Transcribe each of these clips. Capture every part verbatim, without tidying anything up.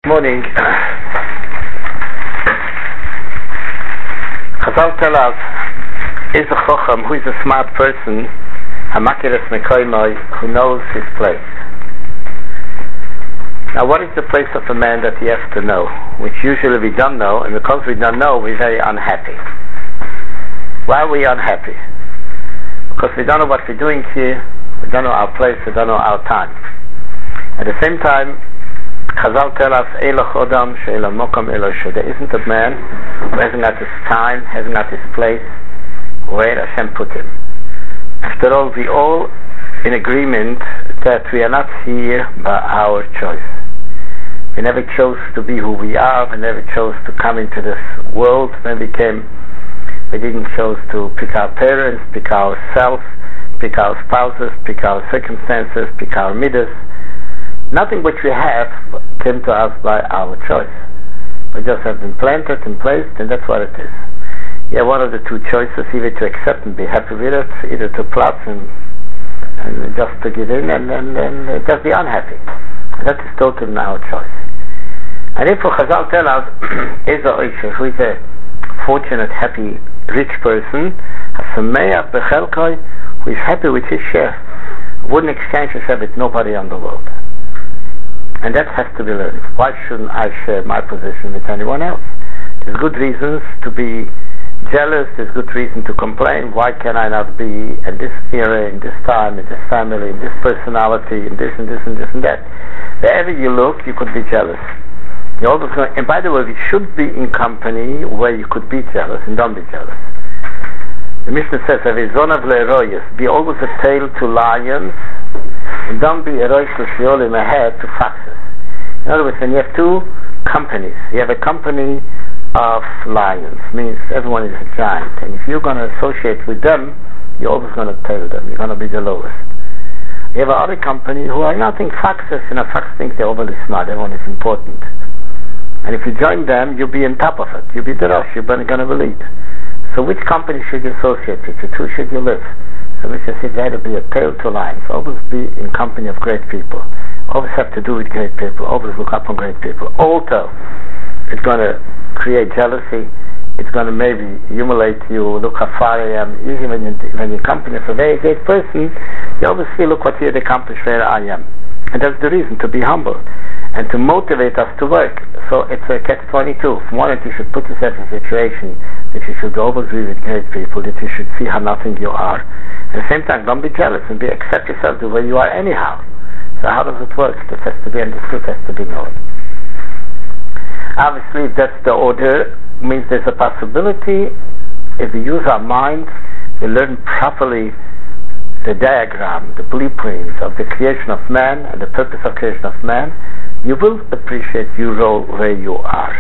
Morning. Chazal tell us, is a chacham, who is a smart person, a makiras mekoymai, who knows his place. Now, what is the place of a man that he has to know, which usually we don't know, and because we don't know, we're very unhappy. Why are we unhappy? Because we don't know what we're doing here, we don't know our place, we don't know our time. At the same time, Chazal tell us, Eloch Odam She'elam Mokam Elosh. There isn't a man who hasn't got his time, hasn't got his place, where Hashem put him. After all, we all in agreement that we are not here by our choice. We never chose to be who we are. We never chose to come into this world. When we came, we didn't chose to pick our parents, pick ourselves, pick our spouses, pick our circumstances, pick our midas. Nothing which we have came to us by our choice. We just have been planted and placed, and that's what it is. You have one of the two choices, either to accept and be happy with it, either to plot and, and just to give in and, and, and just be unhappy. And that is totally our choice. And if Chazal tell us, who is a fortunate, happy, rich person, who is happy with his share, wouldn't exchange his share with nobody in the world. And that has to be learned. Why shouldn't I share my position with anyone else? There's good reasons to be jealous, there's good reason to complain. Why can I not be in this era, in this time, in this family, in this personality, in this and this and this and that? Wherever you look, you could be jealous. You're always going, and by the way, you should be in company where you could be jealous, and don't be jealous. The Mishnah says, be always a tail to lions, and don't be a roish l'shiolim, a head to foxes. In other words, when you have two companies, you have a company of lions, means everyone is a giant, and if you're going to associate with them, you're always going to tail them, you're going to be the lowest. You have another company who are nothing foxes, and a fox thinks they're overly smart, everyone is important. And if you join them, you'll be on top of it, you'll be the rush, you're going to lead. So which company should you associate with? With who should you live? So Mister says there to be a tail to lions. Always be in company of great people. Always have to do with great people. Always look up on great people. Although it's going to create jealousy, it's going to maybe humiliate you. Look how far I am. Usually when, you, when you're in company of a very great person, you always feel, look what he had accomplished, where I am. And that's the reason, to be humble and to motivate us to work. So it's a catch twenty-two. From one end, you should put yourself in a situation that you should always be with great people, that you should see how nothing you are. At the same time, don't be jealous and be accept yourself the way you are anyhow. So how does it work? This has to be understood, has to be known. Obviously, if that's the order, means there's a possibility, if we use our minds, we learn properly the diagram, the blueprint of the creation of man and the purpose of creation of man, you will appreciate your role where you are.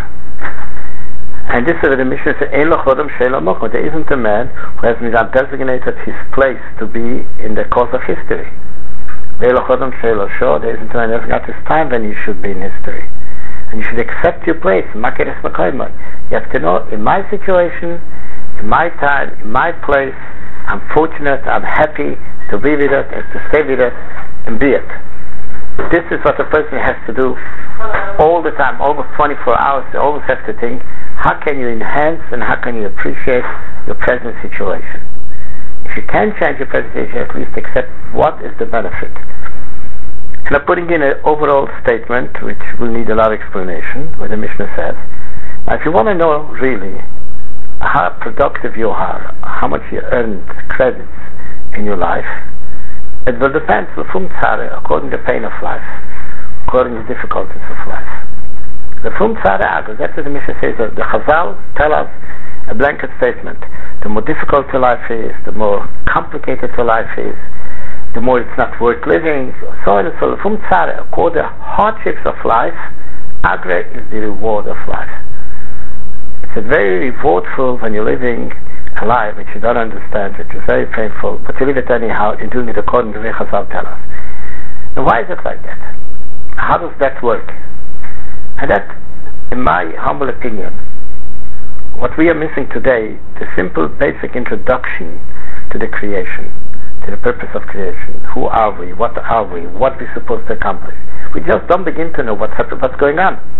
And this is where the mission says, there isn't a man who has been designated his place to be in the course of history. There isn't a man who has got his time when you should be in history. And you should accept your place. You have to know, in my situation, in my time, in my place, I'm fortunate, I'm happy to be with it, and to stay with it, and be it. This is what a person has to do all the time, almost twenty-four hours. They always have to think, how can you enhance and how can you appreciate your present situation? If you can change your present situation, at least accept what is the benefit. And I'm putting in an overall statement which will need a lot of explanation, where the Mishnah says, now if you want to know really how productive you are, how much you earned credits in your life, it will depend according to the pain of life, according to the difficulties of life. The Fum Tzara Agos, that's what the Mishnah says. The Chazal tell us a blanket statement. The more difficult your life is, the more complicated your life is, the more it's not worth living, so on and so on. The Fum Tzara, according to the hardships of life, Agra is the reward of life. It's a very rewardful when you're living a life which you don't understand, which is very painful, but you live it anyhow, you're doing it according to the Chazal tell us. And why is it like that? How does that work? And that, in my humble opinion, what we are missing today, the simple basic introduction to the creation, to the purpose of creation. Who are we? What are we? What we're supposed to accomplish? We just don't begin to know what's happening, what's going on.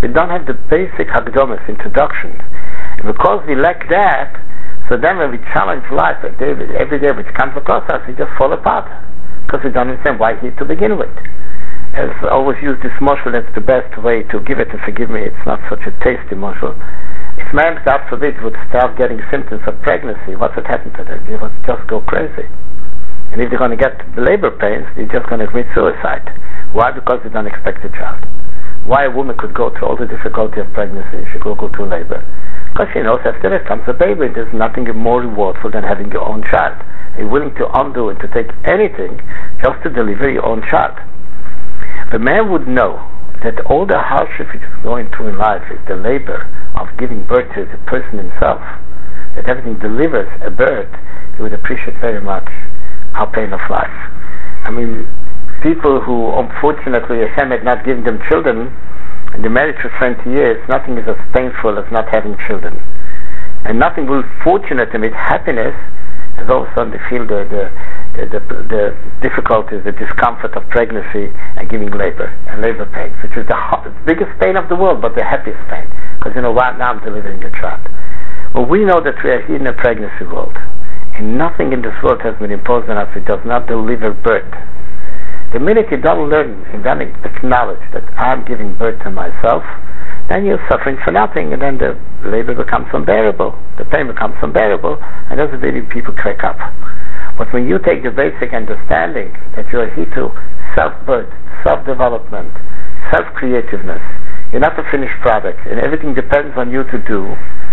We don't have the basic Hagdomas, introductions. And because we lack that, so then when we challenge life every day, every day which comes across us, we just fall apart. Because we don't understand why here to begin with. As I always use this mashal, that's the best way to give it, and forgive me, it's not such a tasty mashal. If man, God forbid, would start getting symptoms of pregnancy, what's would happen to them? They would just go crazy. And if they're going to get labor pains, they're just going to commit suicide. Why? Because they don't expect a child. Why a woman could go through all the difficulty of pregnancy, she could go through labor? Because she knows after there comes a baby, there's nothing more rewardful than having your own child. You're willing to undo and to take anything just to deliver your own child. The man would know that all the hardship he's going through in life is the labor of giving birth to the person himself, that everything delivers a birth, he would appreciate very much our pain of life. I mean, people who unfortunately Hashem had not given them children, and they married for twenty years, nothing is as painful as not having children. And nothing will fortunate them with happiness as all of a sudden they feel the, the, the, the, the difficulties, the discomfort of pregnancy and giving labor, and labor pains, which is the hot, biggest pain of the world, but the happiest pain. Because you know what, now I'm delivering a child. Well, we know that we are here in a pregnancy world, and nothing in this world has been imposed on us which does not deliver birth. The minute you don't learn and don't acknowledge that I'm giving birth to myself, then you're suffering for nothing, and then the labor becomes unbearable, the pain becomes unbearable, and those are the people crack up. But when you take the basic understanding that you are here to self-birth, self-development, self-creativeness, you're not a finished product, and everything depends on you to do,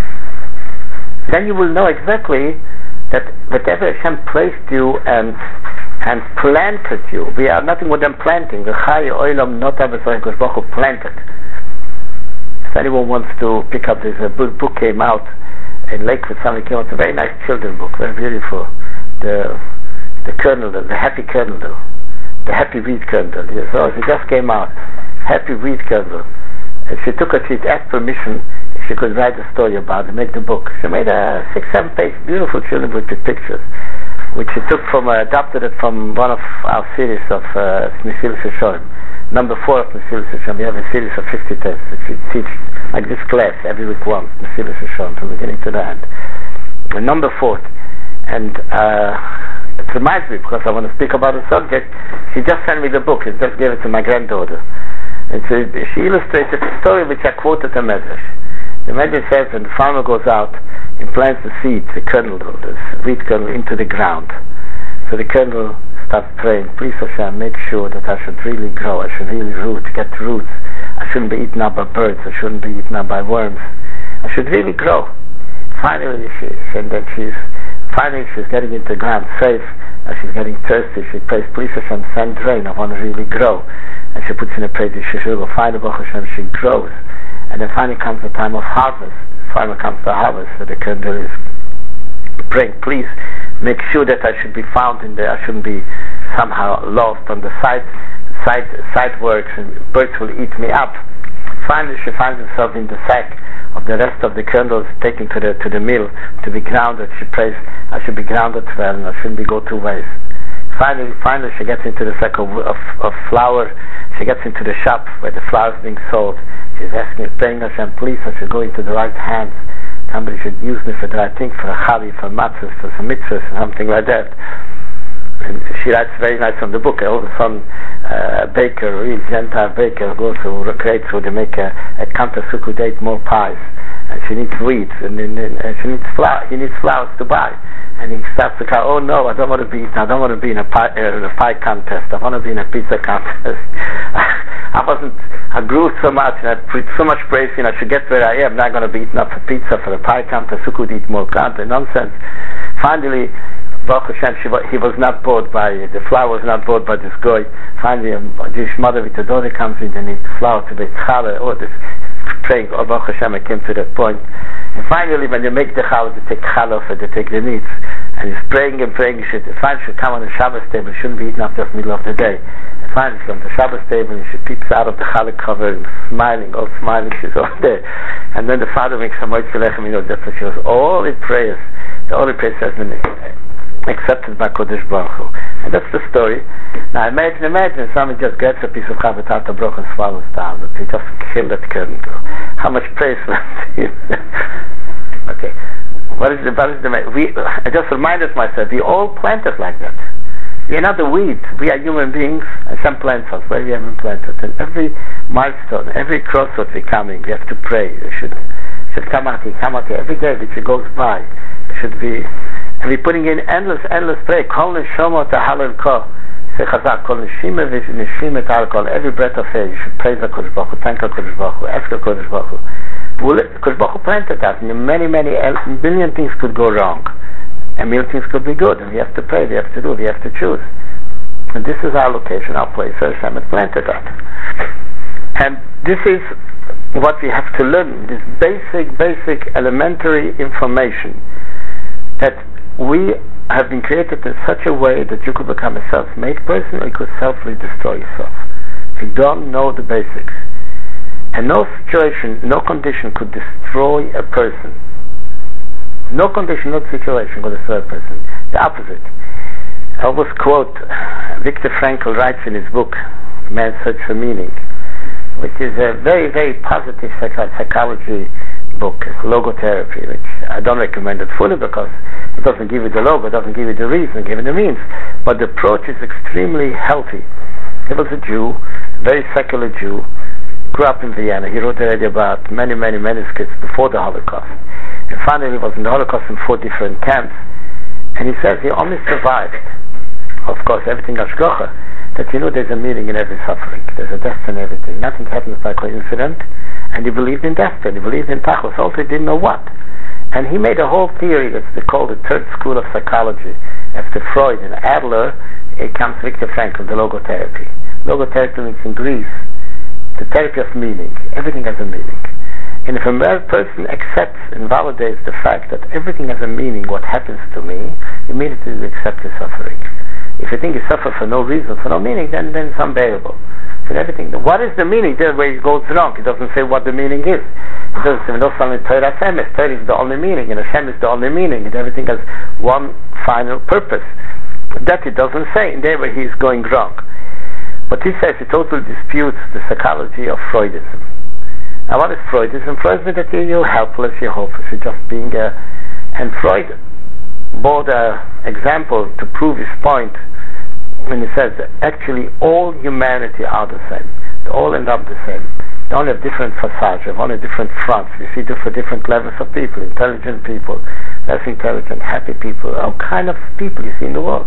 then you will know exactly that whatever Hashem placed you and and planted you, we are nothing more than planting. The Chai Olam Notav Baruch planted. If anyone wants to pick up this uh, book, book came out in Lakewood, something came out, a very nice children's book, very beautiful. The the kernel, the happy kernel, the happy wheat kernel. So it just came out, happy wheat kernel. And she took it, she asked permission if she could write a story about it, make the book. She made a six, seven page beautiful children's book with pictures, which she took from, uh, adopted it from one of our series of uh, Mesilas Yesharim. Number four of Mesilas Yesharim. We have a series of fifty tests which we teach, like this class, every week once, Mesilas Yesharim, from beginning to the end. And number four, and uh, it reminds me, because I want to speak about the subject, she just sent me the book, she just gave it to my granddaughter. And so she illustrated a story which I quoted the Medrash. The Medrash says when the farmer goes out and plants the seed, the kernel, the wheat kernel, into the ground. So the kernel starts praying, please Hashem, make sure that I should really grow, I should really root, get roots. I shouldn't be eaten up by birds, I shouldn't be eaten up by worms. I should really grow. Finally, she, and then she's, finally she's getting into the ground safe, and she's getting thirsty. She prays, please Hashem, send rain, I want to really grow. And she puts in a prayer, she should go find the Baruch Hashem, she grows. And then finally comes the time of harvest. Finally comes the harvest, so the kernel is praying, please make sure that I should be found in there, I shouldn't be somehow lost on the side side side works and birds will eat me up. Finally she finds herself in the sack of the rest of the kernels, taken to the to the mill to be grounded. She prays, I should be grounded well and I shouldn't be go to waste. Finally, finally she gets into the sack of, of, of flour. She gets into the shop where the flour is being sold. She's asking, praying Hashem, please I should go into the right hands. Somebody should use me for the right thing, for a chali, for matzahs, for some mitzvahs, something like that. And she writes very nice on the book. All of a sudden, uh, a baker, a real Gentile baker, goes to create so they make a, a Kanta Sukkot date more pies. And she needs wheat, and, and, and she needs flour. He needs flowers to buy. And he starts to cry, oh no, I don't want to be I don't want to be in a pie, uh, in a pie contest. I want to be in a pizza contest. I wasn't, I grew so much and I put so much praise in, I should get where I am. I'm not going to be eaten up for pizza, for a pie contest. Who could eat more contest? Nonsense. Finally, Baruch Hashem, she, he was not bored by, the flour was not bored by this guy. Finally, a Jewish mother with a daughter comes in and needs flour to make challah. Oh, this praying, oh Baruch Hashem, I came to that point. And finally, when they make the challah, they take challah off and they take the meats. And he's praying and praying. He should, finally, should come on the Shabbos table. He shouldn't be eaten up just middle of the day. And finally, she's on the Shabbos table and she peeps out of the challah cover and smiling, all smiling. She's all there. And then the father makes a moitzi lechem. You know, that's what she was. All in prayers. The only prayer has been accepted by Kodesh Baruch Hu. And that's the story. Now imagine, imagine, someone just gets a piece of chavetata broken and swallows down. But he just killed that kernel. how much praise okay. What is the, what is the, we, I just reminded myself, we all planted like that. We are not the weeds. We are human beings, and some plants us where we have been planted. And every milestone, every crossroad we're coming, we have to pray. We should, should come out here, come out here. Every day which goes by, it should be, and we're putting in endless, endless prayer. Kol neshama tahalel ko. Say Chazak, kol neshima v'neshima ta'alkol. Every breath of air, you should praise HaKadosh Baruch Hu, thank HaKadosh Baruch Hu, ask HaKadosh Baruch Hu. HaKadosh Baruch Hu planted that, and many, many, a billion things could go wrong. A million things could be good, and we have to pray, we have to do, we have to choose. And this is our location, our place, where Hashem has planted that. And this is what we have to learn, this basic, basic, elementary information, that we have been created in such a way that you could become a self-made person, or you could self-destroy yourself. If you don't know the basics. And no situation, no condition could destroy a person. No condition, no situation could destroy a person. The opposite. I always quote Viktor Frankl writes in his book Man's Search for Meaning, which is a very, very positive psychology book, logotherapy, which I don't recommend it fully because it doesn't give you the logo, it doesn't give you the reason, it gives you the means. But the approach is extremely healthy. He was a Jew, a very secular Jew, grew up in Vienna. He wrote already about many, many manuscripts before the Holocaust. And finally he was in the Holocaust in four different camps. And he says he only survived, of course, everything Ashgocha, that you know there's a meaning in every suffering. There's a destiny in everything. Nothing happens by coincidence. And he believed in destiny. He believed in Tachlis. Also he didn't know what. And he made a whole theory that's called the third school of psychology. After Freud and Adler, it comes Viktor Frankl, the logotherapy. Logotherapy means in Greece, the therapy of meaning. Everything has a meaning. And if a person accepts and validates the fact that everything has a meaning, what happens to me, immediately we accept the suffering. If you think you suffer for no reason, for no meaning, then, then it's unbearable. For everything, what is the meaning? There's where it goes wrong. It doesn't say what the meaning is. It doesn't say, no, something Torah Hashem is. Torah is the only meaning, and Hashem is the only meaning, and everything has one final purpose. That it doesn't say, and there where he is going wrong. But he says it totally disputes the psychology of Freudism. Now what is Freudism? Freudism is that you're helpless, you're hopeless, you're just being a... And Freud brought an example to prove his point when he says that actually all humanity are the same. They all end up the same. They only have different facades, they have only different fronts. You see different, different levels of people, intelligent people, less intelligent, happy people, all kind of people you see in the world.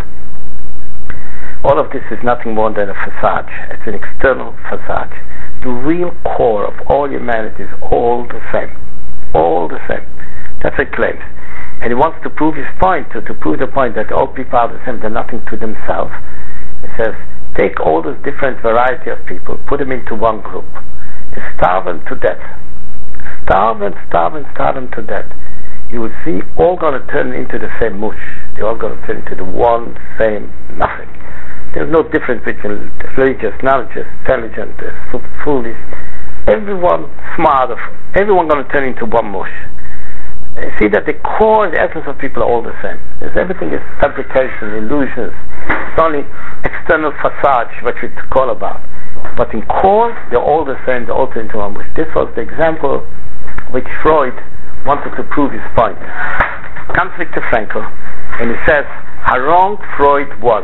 All of this is nothing more than a facade. It's an external facade. The real core of all humanity is all the same. All the same. That's what he claims. And he wants to prove his point, to, to prove the point that all people are the same, they're nothing to themselves. He says, take all this different variety of people, put them into one group, and starve them to death. Starve and starve and starve them to death. You will see all going to turn into the same mush. They're all going to turn into the one same nothing. There's no difference between religious, knowledgeous, intelligent, uh, foolish. Everyone smart, everyone going to turn into one mush. You see that the core, the essence of people are all the same. There's everything is fabrication, illusions. It's only external facade, what we call about. But in core, they're all the same, they're all turn into one mush. This was the example which Freud wanted to prove his point. Comes Viktor Frankl, and he says how wrong Freud was.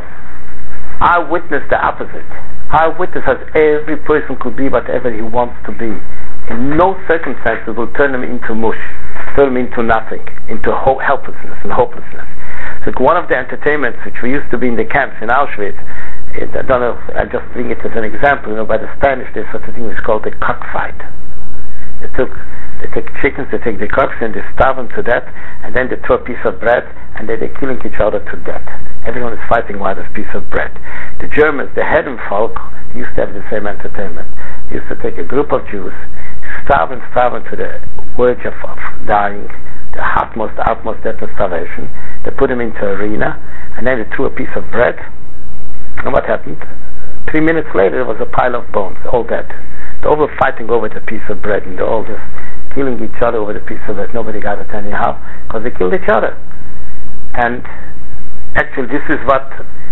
I witnessed the opposite. I witnessed that every person could be whatever he wants to be. In no circumstances will turn him into mush, turn him into nothing, into ho- helplessness and hopelessness. So one of the entertainments which we used to be in the camps in Auschwitz, it, I don't know, I just bring it as an example, you know, by the Spanish there's such a thing which is called the cockfight. They took They take chickens, they take the cocks, and they starve them to death, and then they throw a piece of bread, and then they're killing each other to death. Everyone is fighting by this piece of bread. The Germans, the Herren folk, used to have the same entertainment. They used to take a group of Jews, starve and starve them to the verge of, of dying, the utmost, utmost death and starvation. They put them into an arena, and then they threw a piece of bread, and what happened? Three minutes later, there was a pile of bones, all dead. They're all fighting over the piece of bread, and they're all just killing each other over the piece of bread. Nobody got it anyhow, because they killed each other. And actually, this is what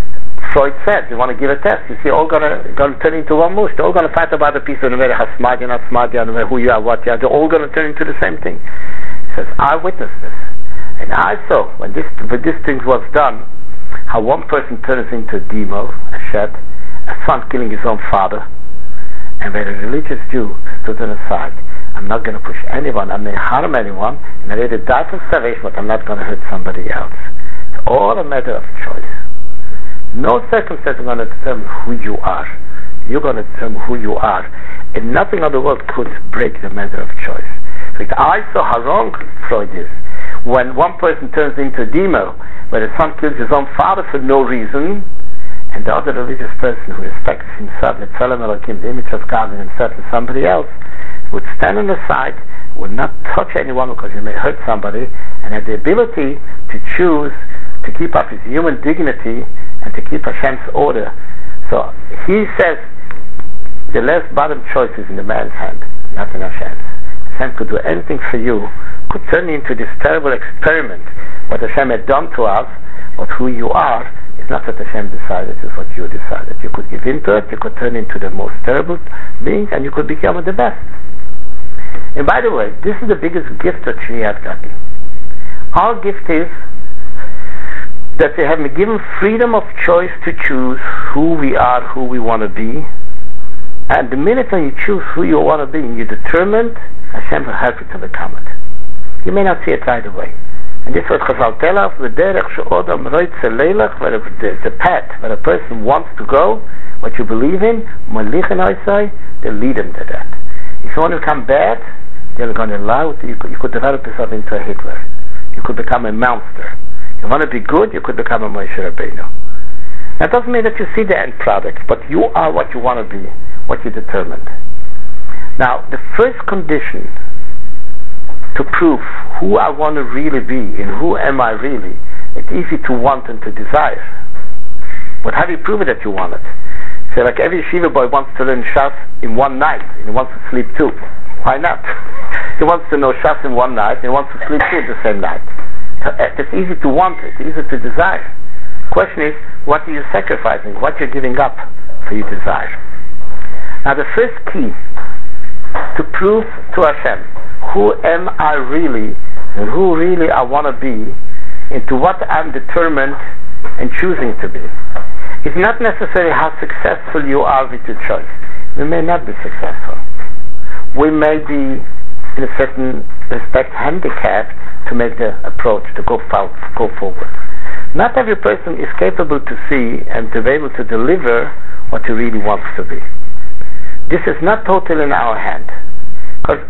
Freud said, you want to give a test, you see, all gonna gonna turn into one mush. They're all gonna fight about a piece of the matter, how smart you're, not smart you're, who you are, what you are. They're all gonna turn into the same thing. He says, I witnessed this. And I saw, when this when this thing was done, how one person turns into a demo, a shed, a son killing his own father, and where a religious Jew stood on the side. I'm not gonna push anyone, I'm not gonna harm anyone, and I rather die from starvation, but I'm not gonna hurt somebody else. It's all a matter of choice. No circumstance is going to determine who you are. You're going to determine who you are. And nothing in the world could break the matter of choice. So I saw how wrong Freud is. When one person turns into a demo, where the son kills his own father for no reason, and the other religious person who respects himself, the image of God in himself and somebody else, would stand on the side, would not touch anyone because he may hurt somebody, and have the ability to choose to keep up his human dignity and to keep Hashem's order. So he says the last bottom choice is in the man's hand, not in Hashem's. Hashem could do anything for you, could turn you into this terrible experiment. What Hashem had done to us, but who you are, is not what Hashem decided, it's what you decided. You could give into it, you could turn into the most terrible being, and you could become the best. And by the way, this is the biggest gift that we have gotten. Our gift is that they have been given freedom of choice to choose who we are, who we want to be. And the minute when you choose who you want to be, you're determined, Hashem will help you to become it. You may not see it right away. And this is what Chazal tell us, the path where a person wants to go, what you believe in, they lead him to that. If you want to become bad, they're going to allow it. You could, you could develop yourself into a Hitler. You could become a monster. You want to be good, you could become a Moshe Rabbeinu. That doesn't mean that you see the end product, but you are what you want to be, what you determined. Now, the first condition to prove who I want to really be and who am I really, it's easy to want and to desire. But how do you prove it that you want it? So like every yeshiva boy wants to learn Shas in one night, and he wants to sleep too. Why not? He wants to know Shas in one night, and he wants to sleep too the same night. It's easy to want it, it's easy to desire. The question is, what are you sacrificing? What you're giving up for your desire? Now the first key to prove to Hashem who am I really and who really I want to be, into what I'm determined and choosing to be, is not necessarily how successful you are with your choice. We may not be successful. We may be in a certain respect handicapped to make the approach, to go, for, go forward. Not every person is capable to see and to be able to deliver what he really wants to be. This is not totally in our hand. Because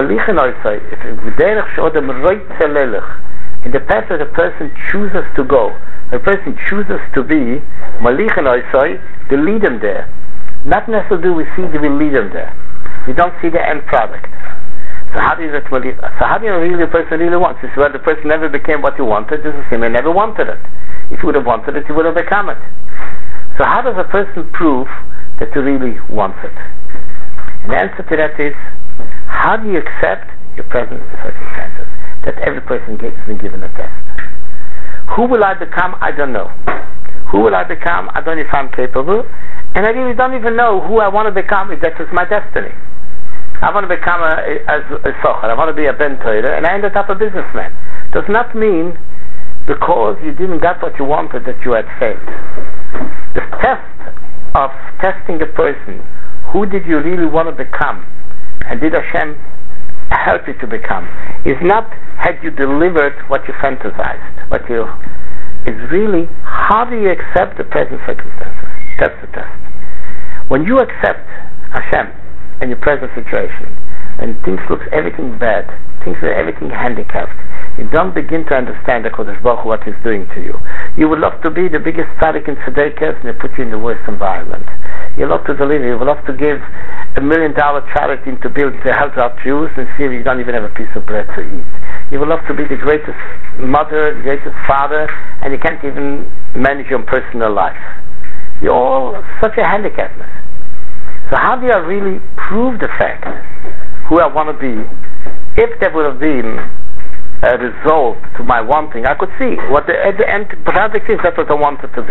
in the path that a person chooses to go, a person chooses to be, to lead him there. Not necessarily do we see that we lead him there. We don't see the end product. So how do you so how do you really the person really wants? This is where the person never became what he wanted. This is him, he never wanted it. If he would have wanted it, he would have become it. So how does a person prove that he really wants it? And the answer to that is, how do you accept your present circumstances? That every person gets been given a test. Who will I become? I don't know. Who will I become? I don't know if I'm capable. And I really don't even know who I want to become if that is my destiny. I want to become a, a, a socher, I want to be a ben Torah, and I ended up a businessman. Does not mean because you didn't get what you wanted that you had failed. The test of testing a person, who did you really want to become, and did Hashem help you to become, is not had you delivered what you fantasized, what you, it's really how do you accept the present circumstances. That's the test. When you accept Hashem in your present situation, and things looks everything bad, things are everything handicapped, you don't begin to understand the Kodesh Baruch Hu, what He's doing to you. You would love to be the biggest tzaddik in tzedekah, and they put you in the worst environment. You love to deliver, you would love to give a million dollar charity to build to help out Jews, and see you don't even have a piece of bread to eat. You would love to be the greatest mother, the greatest father, and you can't even manage your personal life. You're all such a handicappedness. So how do I really prove the fact who I want to be? If there would have been a result to my wanting, I could see what the, at the end product is. That's what I wanted to be.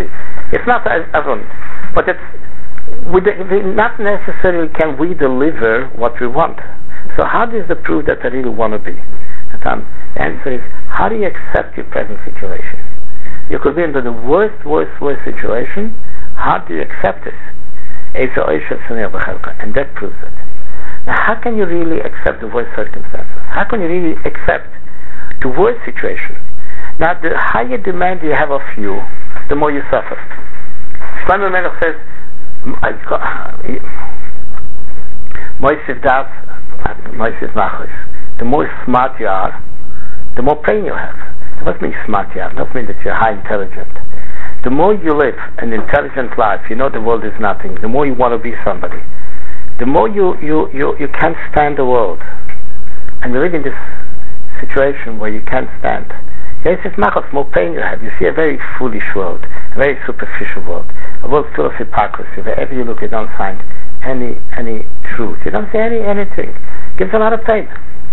It's not everyone, but it's we, we not necessarily can we deliver what we want. So how does the proof that I really want to be? The answer is, how do you accept your present situation? You could be into the worst, worst, worst situation. How do you accept it? And that proves it. Now, how can you really accept the worst circumstances? How can you really accept the worst situation? Now, the higher demand you have of you, the more you suffer. Shlomo Melech says, Moisef Das, Moisef Machlis. The more smart you are, the more pain you have. It doesn't mean smart you are. It doesn't mean that you're high intelligent. The more you live an intelligent life, you know the world is nothing. The more you want to be somebody. The more you you, you, you can't stand the world. And you live in this situation where you can't stand. Yes, it's not more pain you have. You see a very foolish world, a very superficial world, a world full of hypocrisy. Wherever you look, you don't find any any truth. You don't see any anything. It gives a lot of pain.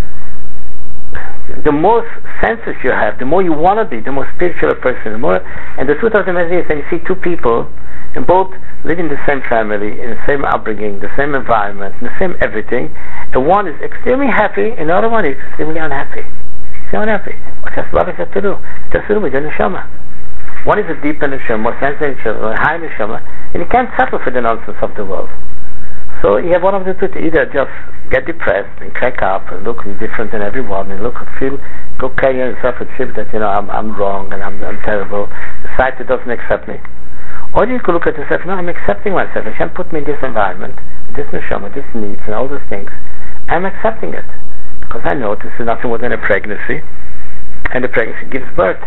The more senses you have, the more you want to be, the more spiritual a person, the more. And the truth of the matter is, when you see two people, and both live in the same family, in the same upbringing, the same environment, in the same everything, and one is extremely happy, and the other one is extremely unhappy. Extremely unhappy. What has love has to do? It has to do with the neshama. One is a deeper neshama, more sensitive neshama, a high neshama, and you can't settle for the nonsense of the world. So you have one of the two: either just get depressed and crack up and look different than everyone, and look and feel, go carry yourself a chip that you know I'm I'm wrong and I'm I'm terrible. Society doesn't accept me. Or you could look at yourself, no, I'm accepting myself. Hashem put me in this environment, this neshama, this needs, and all those things. I'm accepting it because I know this is nothing more than a pregnancy, and the pregnancy gives birth.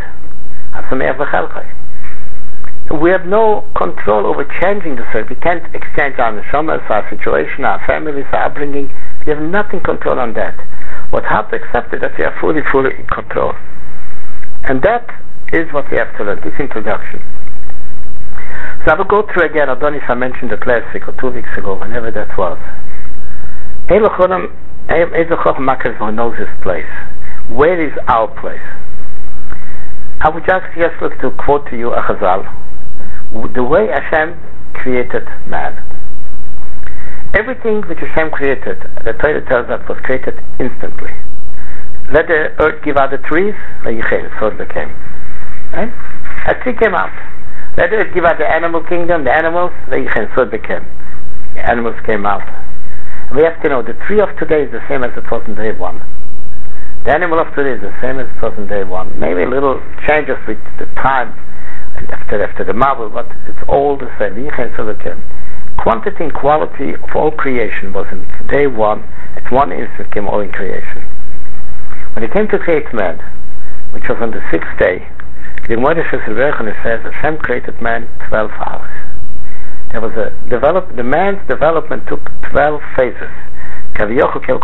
We have no control over changing the circle. We can't exchange our neshamas, our situation, our families, our upbringing. We have nothing control on that. What helps accept it that we are fully, fully in control. And that is what we have to learn, this introduction. So I will go through again, Adonis, I mentioned it last week or two weeks ago, whenever that was. Ezochom Makers knows his place. Where is our place? I would just, just look to quote to you a Chazal. The way Hashem created man. Everything which Hashem created, the Torah tells us, was created instantly. Let the earth give out the trees, so it became. Right? A tree came out. Let the earth give out the animal kingdom, the animals, so it became. The animals came out. We have to know the tree of today is the same as it was in day one. The animal of today is the same as it was in day one. Maybe a little changes with the time and after after the marvel, but it's all the same. Quantity and quality of all creation was in day one. At one instant came all in creation. When it came to create man, which was on the sixth day, the Gemara says Hashem created man twelve hours. There was a develop. The man's development took twelve phases. You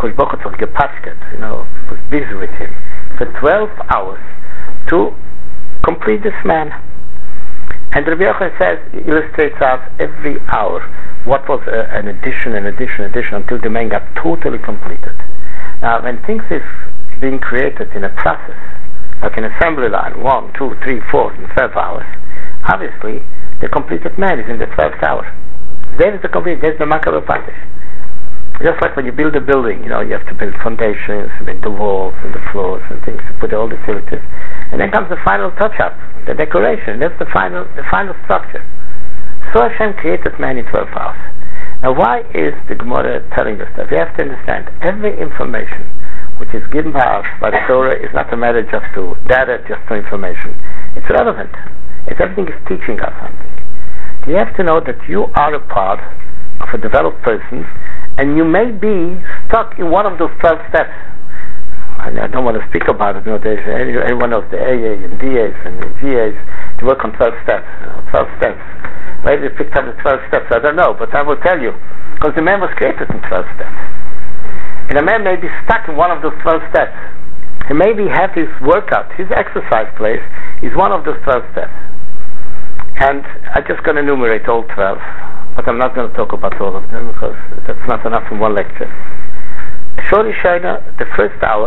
know, was busy with him for twelve hours to complete this man. And Rabbi Yochanan says, illustrates us every hour what was uh, an addition, an addition, addition until the man got totally completed. Now, when things is being created in a process, like an assembly line, one, two, three, four, in twelve hours, obviously the completed man is in the twelfth hour. There is the complete. There's the Makar Patish. Just like when you build a building, you know, you have to build foundations, build the walls and the floors and things, to put all the utilities, and then comes the final touch-up, the decoration. That's the final, the final structure. So Hashem created man in twelve hours. Now, why is the Gemara telling us that? We have to understand every information which is given by us by the Torah is not a matter just to data, just to information. It's relevant. It's everything is teaching us something. You have to know that you are a part of a developed person, and you may be stuck in one of those twelve steps. I, I don't want to speak about it. You know, there's everyone knows the A A and D As and the G As. They work on twelve steps. You know, twelve steps. Where they picked up the twelve steps, I don't know, but I will tell you, because the man was created in twelve steps, and a man may be stuck in one of those twelve steps. He maybe have his workout, his exercise place is one of those twelve steps, and I'm just going to enumerate all twelve. But I'm not going to talk about all of them because that's not enough in one lecture. Shori Shaina, the first hour,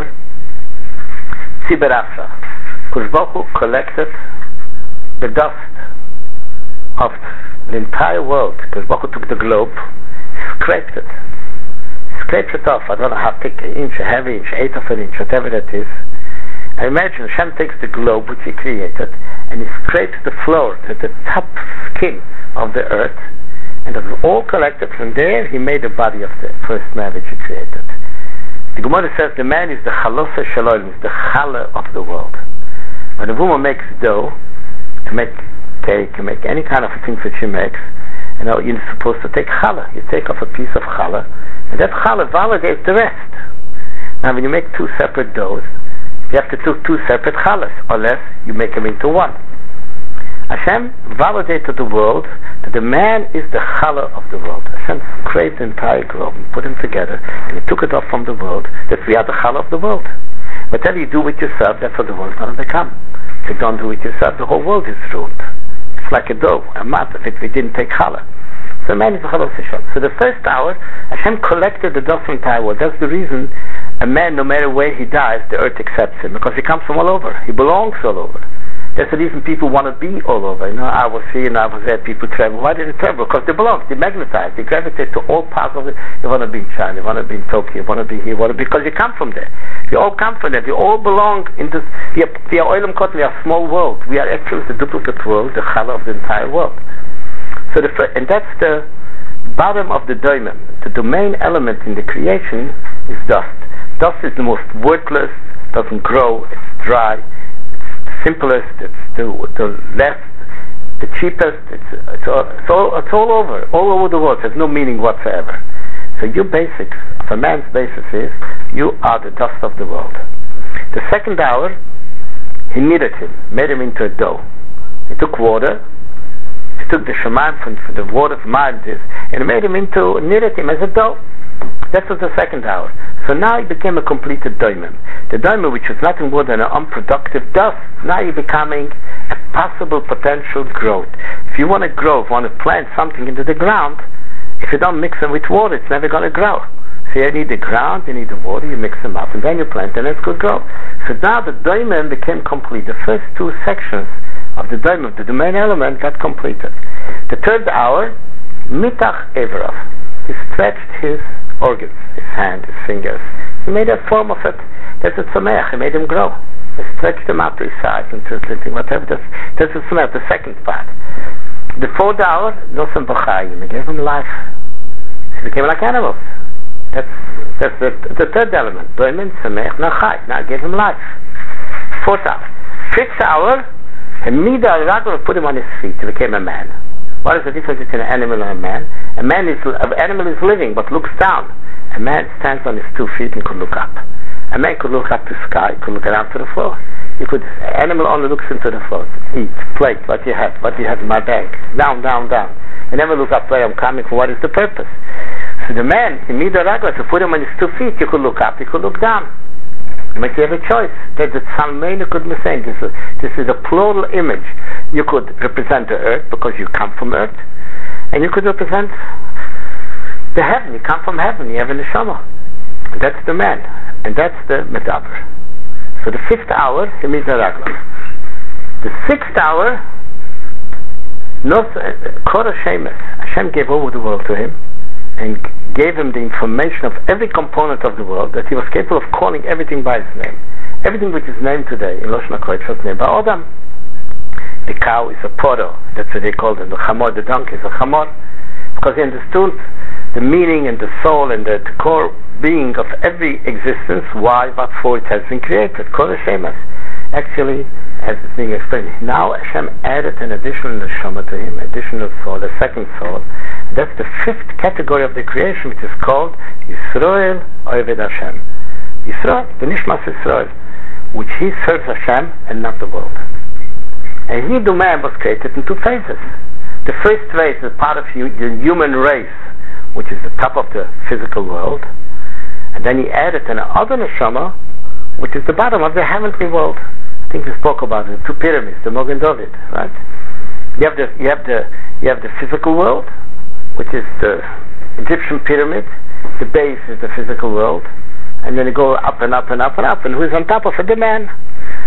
Tzibur Afra. Kush Baruch Hu collected the dust of the entire world, because Baruch took the globe, scraped it, scraped it off. I don't know how thick, an inch, a half inch, eighth of an inch, whatever that is. And imagine Hashem takes the globe which He created, and He scrapes the floor to the top skin of the earth, and it was all collected. From there, He made the body of the first man which He created. The Gemara says the man is the chalosa shalom, is the challah of the world. When a woman makes dough to make cake, to make any kind of things that she makes, you know, you're supposed to take challah. You take off a piece of challah, and that challah validates the rest. Now, when you make two separate doughs, you have to do two separate challahs, unless you make them into one. Hashem validated the world that the man is the challah of the world. Hashem scraped the entire globe and put them together, and He took it off from the world, that we are the challah of the world. Whatever you do with yourself, that's what the world's going to become. If you don't do it yourself, the whole world is ruined. It's like a dough, a mat, if we didn't take challah. So man is the challah of Hashem. So the first hour, Hashem collected the dust from the entire world. That's the reason a man, no matter where he dies, the earth accepts him, because he comes from all over. He belongs all over. That's the reason people want to be all over. You know, I was here and I was there, people travel. Why did they travel? Because they belong. They magnetize. They gravitate to all parts of it. You want to be in China, you want to be in Tokyo, you want to be here, you want to be, because you come from there. You all come from there. You all belong in this. We are Olam Kot, we are a small world. We are actually the duplicate world, the challah of the entire world. So the and that's the bottom of the diamond. The domain element in the creation is dust. Dust is the most worthless, doesn't grow, it's dry, simplest, it's the, the less, the cheapest, it's, it's, all, it's, all, it's all over, all over the world. It has no meaning whatsoever. So your basics, of a man's basis is, you are the dust of the world. The second hour, He kneaded him, made him into a dough. He took water, He took the shaman from, from the water from Ma'antis, and made him into, kneaded him as a dough. That was the second hour. So now he became a completed diamond. The diamond, which was nothing more than an unproductive dust, now you're becoming a possible potential growth. If you want to grow, if you want to plant something into the ground, if you don't mix them with water, it's never going to grow. So you need the ground, you need the water, you mix them up, and then you plant, and it could grow. So now the diamond became complete. The first two sections of the diamond, the domain element, got completed. The third hour, mitach everav, he stretched his organs, his hand, his fingers. He made a form of it. That's a tzomech. He made him grow. He stretched them out to his size and to whatever. That's, that's a tzomech, the second part. The fourth hour, nosem b'chayim. He gave him life. He became like animals. That's that's the, the third element. Doimen, tzomech, nachay. Now he gave him life. Fourth hour. Fifth hour, Hamida Ragor put him on his feet. He became a man. What is the difference between an animal and a man? A man is, an animal is living but looks down. A man stands on his two feet and could look up. A man could look up to the sky, could look down to the floor. You could, an animal only looks into the floor. Eat, plate, what do you have? What do you have in my bag? Down, down, down. You never look up where I'm coming for, what is the purpose? So the man, he made a ragla, to put him on his two feet, you could look up, you could look down. But you have a choice. That the Salmein could be saying this is, this is a plural image. You could represent the earth because you come from earth, and you could represent the heaven. You come from heaven. You have a neshama. And that's the man, and that's the medaber. So the fifth hour, he means the ragla. The sixth hour, Kora Shemes. Hashem gave over the world to him, and gave him the information of every component of the world, that he was capable of calling everything by his name. Everything which is named today in Lashon HaKodesh was named by Adam. The cow is a poro, that's what they called it. The chamor, the donkey is a chamor, because he understood the meaning and the soul and the, the core being of every existence, why, what for it has been created. Kol Hashemas. Actually, as it's being explained, now Hashem added an additional neshama to him, additional soul, a second soul. That's the fifth category of the creation, which is called Yisrael Oved Hashem. Yisrael, the Nishmas Yisrael, which he serves Hashem and not the world. And he, the man, was created in two phases. The first phase is part of the human race, which is the top of the physical world, and then he added an other neshama, which is the bottom of the heavenly world. I think we spoke about it. Two pyramids, the Mogen David, right? You have the you have the you have the physical world, which is the Egyptian pyramid. The base is the physical world, and then you go up and up and up and up, and who is on top of it? The man.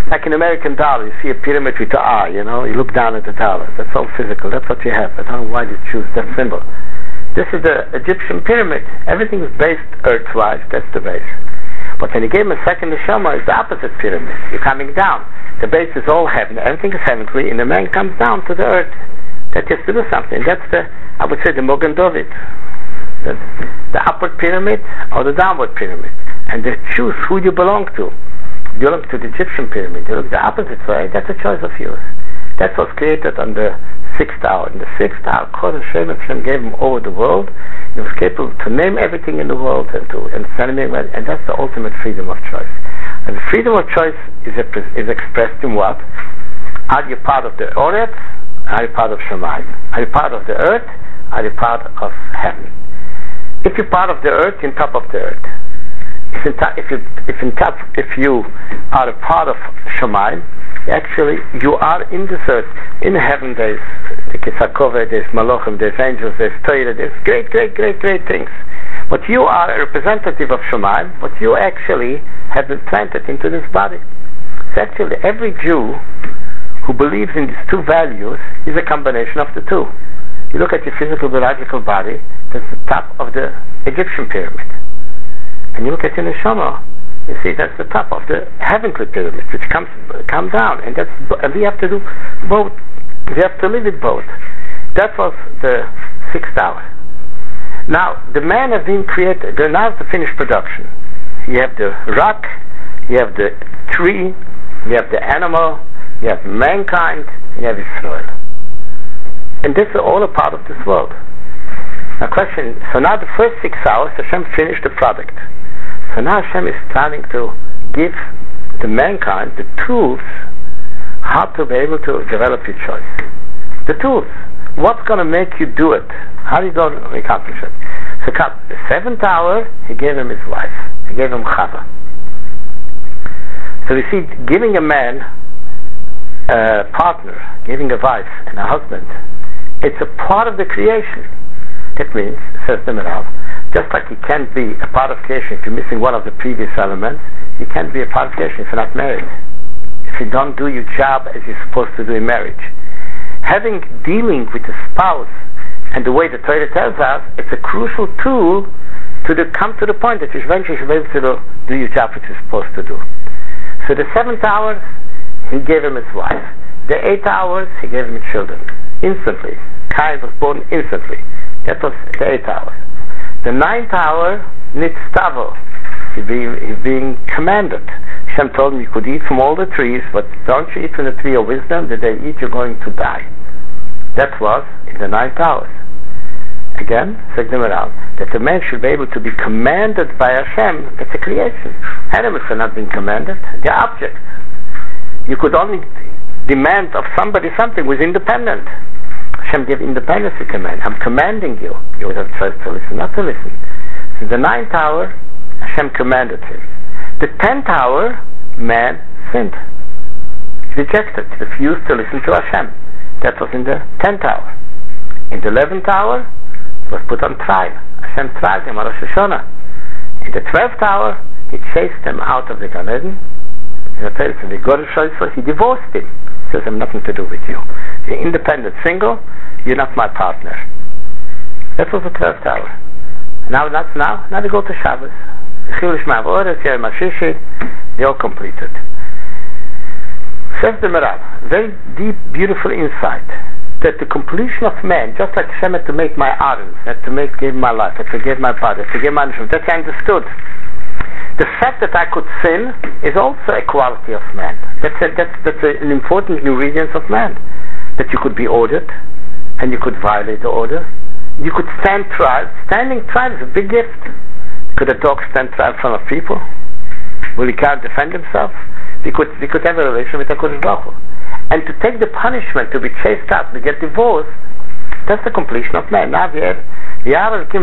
Like an American dollar, you see a pyramid with the eye, you know, you look down at the dollar. That's all physical. That's what you have. I don't know why you choose that symbol. This is the Egyptian pyramid. Everything is based earth-wise. That's the base. But when you give him a second neshama, it's the opposite pyramid. You're coming down. The base is all heaven. Everything is heavenly, and the man comes down to the earth. That has to do something. That's the, I would say, the Mogen David. The, the upward pyramid or the downward pyramid. And they choose who you belong to. You look to the Egyptian pyramid, you look the opposite way, that's a choice of yours. That was created on the sixth hour. In the sixth hour, Kodesh Hashem gave him over the world. He was capable to name everything in the world and to understand it, and that's the ultimate freedom of choice. And the freedom of choice is, a, is expressed in what? Are you part of the Oretz? Are you part of Shemayim? Are you part of the earth? Are you part of heaven? If you're part of the earth, you're on top of the earth. If, in ta- if, you, if, in ta- if you are a part of Shemayim, actually you are in this earth. In heaven there's the Kisakove, there's Malachim, there's angels, there's Torah, there's great, great, great, great things. But you are a representative of Shemayim, but you actually have been planted into this body. So actually every Jew who believes in these two values is a combination of the two. You look at your physical, biological body, that's the top of the Egyptian pyramid. And you look at the neshama, you see that's the top of the heavenly pyramid, which comes come down, and that's and we have to do both. We have to live with both. That was the sixth hour. Now the man has been created. Now the finished production. You have the rock, you have the tree, you have the animal, you have mankind, and you have Israel. And this is all a part of this world. Now question, so now the first six hours Hashem finished the product. So now Hashem is planning to give the mankind the tools how to be able to develop your choice. The tools. What's going to make you do it? How are you going to accomplish it? So the seventh hour, he gave him his wife. He gave him Chava. So we see giving a man a partner, giving a wife and a husband, it's a part of the creation. That means, says the Merav, just like you can't be a part of creation if you're missing one of the previous elements, you can't be a part of creation if you're not married. If you don't do your job as you're supposed to do in marriage. Having dealing with a spouse and the way the Torah tells us, it's a crucial tool to the, come to the point that you eventually should be able to do, do your job which you're supposed to do. So the seventh hours, he gave him his wife. The eight hours, he gave him children. Instantly. Cain was born instantly. That was the eighth hour. The ninth hour, nitztavo, he's being, he's being commanded. Hashem told him you could eat from all the trees, but don't you eat from the tree of wisdom. The day you eat, you're going to die. That was in the ninth hour. Again, says the Merav, that the man should be able to be commanded by Hashem. It's a creation. Animals are not being commanded. They're objects. You could only demand of somebody something who is independent. Hashem gave independence to command. I'm commanding you. You would have choice to listen, not to listen. So the ninth hour, Hashem commanded him. The tenth hour, man sinned. He rejected, refused to listen to Hashem. That was in the tenth hour. In the eleventh hour, he was put on trial. Hashem tried him on Rosh Hashanah. In the twelfth hour, he chased him out of the Gan Eden. He divorced him. He says, I have nothing to do with you. You're independent, single, you're not my partner. That was the twelfth hour. Now that's now. Now we go to Shabbos. They all completed. Says the Merav, very deep, beautiful insight that the completion of man, just like Hashem had to make my arms, had to make give my life, had to give my body, had to give my neshama, that's understood. The fact that I could sin is also a quality of man. That's a, that's that's a, an important ingredient of man. That you could be ordered, and you could violate the order. You could stand trial. Standing trial is a big gift. Could a dog stand trial in front of people? Will he can't defend himself? We could we could have a relation with HaKadosh Baruch Hu. And to take the punishment, to be chased out, to get divorced, that's the completion of man. Now we have now Hashem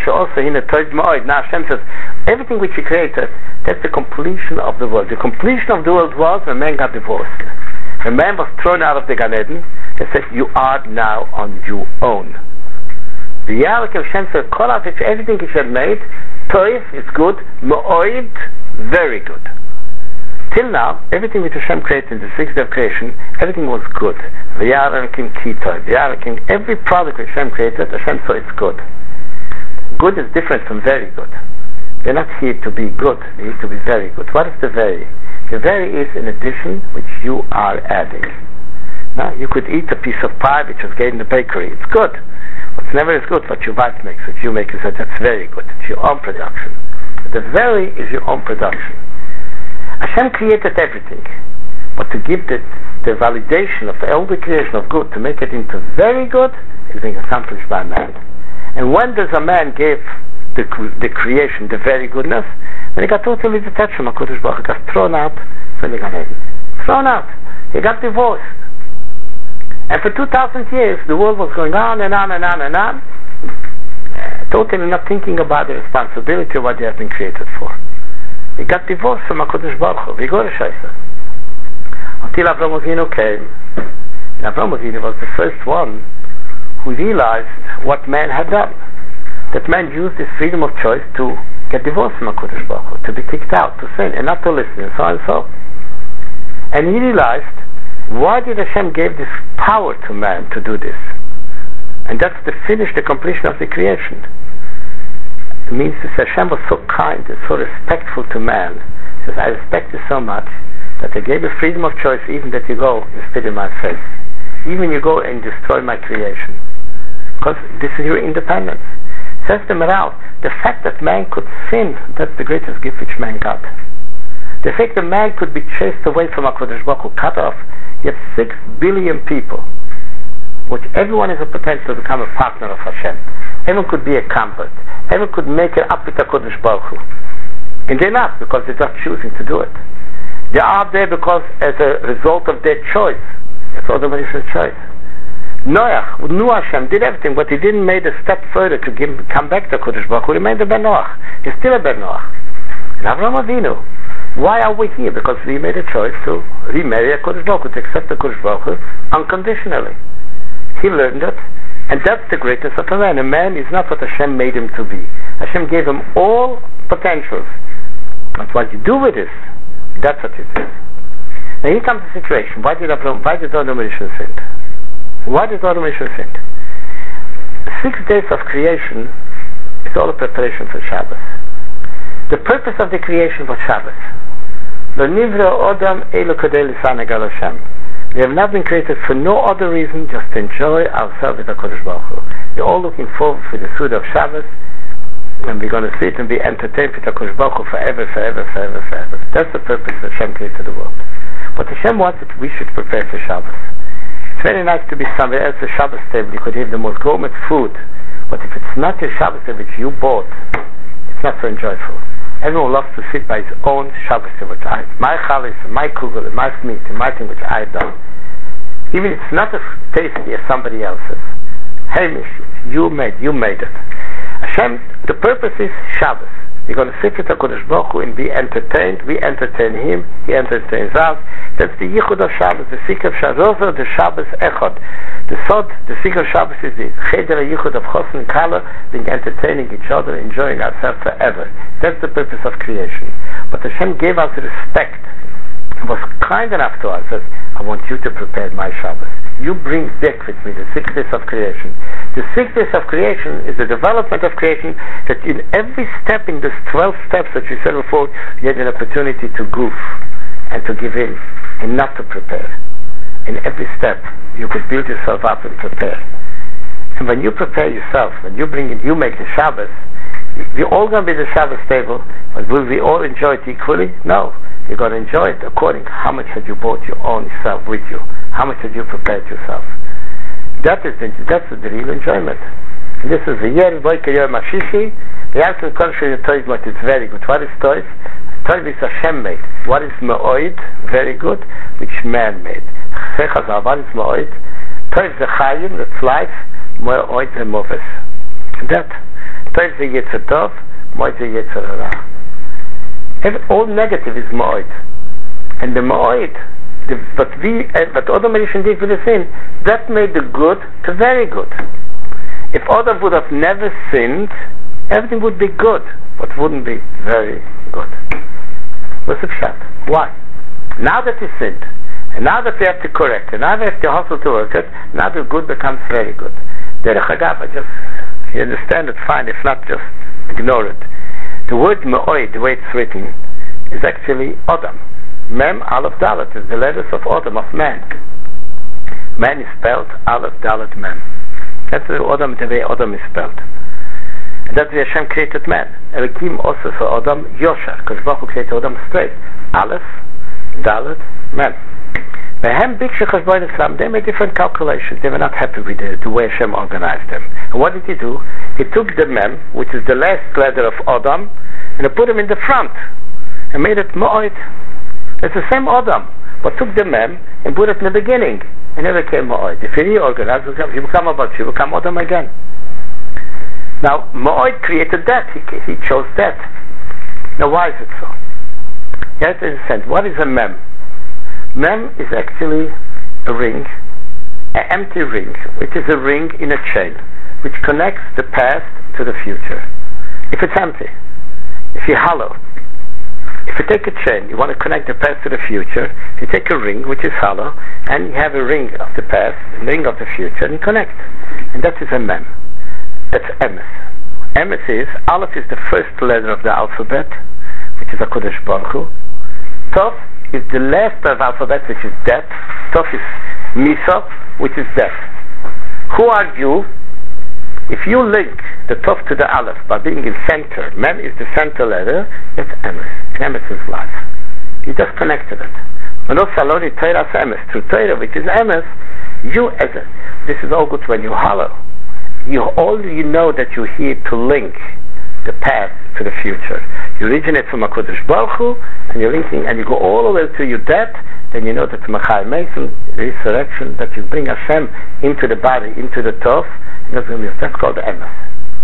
says, everything which He created, that's the completion of the world. The completion of the world was when man got divorced. When man was thrown out of the Gan Eden, they said, you are now on your own. The Yahweh Hashem said, everything He had made, Toif is good, Mo'oid, very good. Till now, everything which Hashem created in the sixth day of creation, everything was good. V'yarakim kitoi, v'yarakim, every product which Hashem created, Hashem saw it's good. Good is different from very good. We're not here to be good, we're here to be very good. What is the very? The very is an addition which you are adding. Now, you could eat a piece of pie which was made in the bakery. It's good. What's never as good, what your wife makes, what you make, is that that's very good. It's your own production. But the very is your own production. Hashem created everything, but to give the, the validation of all the creation of good, to make it into very good, is being accomplished by man. And when does a man give the, the creation, the very goodness? When he got totally detached from HaKadosh Baruch Hu, got thrown out from the Gan Eden. Thrown out. He got divorced. And for two thousand years, the world was going on and on and on and on, uh, totally not thinking about the responsibility of what they have been created for. He got divorced from HaKadosh Baruch Hu. Vigor Shaisa. Until Avraham Avinu came. And Avraham Avinu was the first one who realized what man had done. That man used his freedom of choice to get divorced from HaKadosh Baruch Hu, to be kicked out, to sin, and not to listen, and so on and so. And he realized, why did Hashem give this power to man to do this? And that's the finish, the completion of the creation. It means that Hashem was so kind and so respectful to man. He says, I respect you so much that I gave you freedom of choice, even that you go and spit in my face. Even you go and destroy my creation. Because this is your independence. Says the Maral, the fact that man could sin, that's the greatest gift which man got. The fact that man could be chased away from HaKadosh Baruch Hu, cut off, you have six billion people, which everyone has a potential to become a partner of Hashem. Everyone could be a convert. Everyone could make it up with HaKadosh Baruch Hu. And they're not, because they're just choosing to do it. They are there because as a result of their choice. It's all the Marisha's choice. Noach knew Hashem, did everything, but he didn't make a step further to give, come back to HaKadosh Baruch Hu. He remained a Ben Noach. He's still a Ben Noach. And Avraham Avinu, why are we here? Because we made a choice to remarry HaKadosh Baruch Hu, to accept HaKadosh Baruch Hu unconditionally. He learned it. And that's the greatness of a man. A man is not what Hashem made him to be. Hashem gave him all potentials. But what you do with this, that's what it is. Now here comes the situation. Why did Abraham, why did Adam Rishon sin? Why did Adam Rishon sin? Six days of creation is all a preparation for Shabbos. The purpose of the creation was Shabbos. Lo nivra Adam elo kodei lisaneg al Hashem. We have not been created for no other reason, just to enjoy ourselves with HaKadosh Baruch Hu. We're all looking forward for the Suda of Shabbos, and we're going to sit and be entertained with HaKadosh Baruch Hu forever, forever, forever, forever. That's the purpose that Hashem created the world. But Hashem wants that we should prepare for Shabbos. It's very nice to be somewhere else at the Shabbos table. You could have the most gourmet food, but if it's not your Shabbos table which you bought, it's not so enjoyable. Everyone loves to sit by his own Shabbos table. My chalis, my kugel, my meat, and my thing which I've done. Even if it's not as tasty as somebody else's. Hamish, you made, you made it. Hashem, the purpose is Shabbos. We're going to sit with HaKadosh Baruch Hu and be entertained. We entertain him, he entertains us. That's the yichud of Shabbos, the secret of Shabbos, the Shabbos echad. The sod, the secret of Shabbos is the cheder yichud of Chosn and Kala, being entertaining each other, enjoying ourselves forever. That's the purpose of creation. But Hashem gave us respect. He was kind enough to us. Says, I want you to prepare my Shabbos. You bring back with me the six days of creation. The six days of creation is the development of creation, that in every step in these twelve steps that you said before, you had an opportunity to goof and to give in and not to prepare. In every step, you could build yourself up and prepare. And when you prepare yourself, when you bring it, you make the Shabbos, we're all going to be the Shabbos table, but will we all enjoy it equally? No. You're going to enjoy it according to how much had you brought your own self with you, how much had you prepared yourself. That is the, that's the real enjoyment. And this is the year Boike Yom Hashishi. The answer to the Toiv, but it's very good. What is Toiv? Toiv is Hashem made. What is Ma'oid? Very good. Which man made. Chazal, what is Ma'oid? Toiv is the Chayim, that's life. Ma'oid is the Moves. That. Toiv is the Yetzer Tov. Ma'oid is the Yetzer Hara. All negative is Ma'oid. And the Ma'oid, the, but we, uh, but other Marishan did with the sin, that made the good to very good. If Adam would have never sinned, everything would be good, but wouldn't be very good. What's the pshat? Why? Now that he sinned, and now that we have to correct, and now we have to hustle to work it, now the good becomes very good. Derech Hagav, just, if you understand it, fine. If not, just ignore it. The word Me'oid, the way it's written, is actually Adam. Mem, Aleph, Dalet, is the letters of Adam, of man. Man is spelled Aleph, Dalet, Mem. That's the Adam, the way Adam is spelled. And that's why Hashem created man. Elohim also for Adam, Yosher, because Baruch Hu created Adam straight. Aleph, Dalet, Mem. They made different calculations. They were not happy with the, the way Hashem organized them. And what did he do? He took the Mem, which is the last letter of Adam, and he put him in the front and made it Mo'od. It's the same Adam, but took the Mem and put it in the beginning, and it became Mo'od. If you reorganize, you become about you become Adam again. Now, Mo'od created that. He, he chose that. Now, why is it so? You have to understand, what is a Mem? Mem is actually a ring, an empty ring, which is a ring in a chain, which connects the past to the future. If it's empty, if you hollow, if you take a chain, you want to connect the past to the future, you take a ring, which is hollow, and you have a ring of the past, a ring of the future, and you connect. And that is a Mem. That's Emes. Emes is, Aleph is the first letter of the alphabet, which is HaKadosh Baruch Hu. Tov is the last of alphabet, which is death. Tov is Misov, which is death. Who are you? If you link the Tov to the Aleph by being in center, Mem is the center letter, it's Emes. Emes is life. You just connected it. Manos Saloni Torah Emes. Through Torah, which is Emes, you as a, this is all good when you hollow. You all you know that you're here to link the past to the future. You originate from HaKadosh Baruch Hu, and you're linking, and you go all the way to your death, then you know that Machai Mason, the resurrection, that you bring Hashem into the body, into the Tov, and that's, that's called the Emes.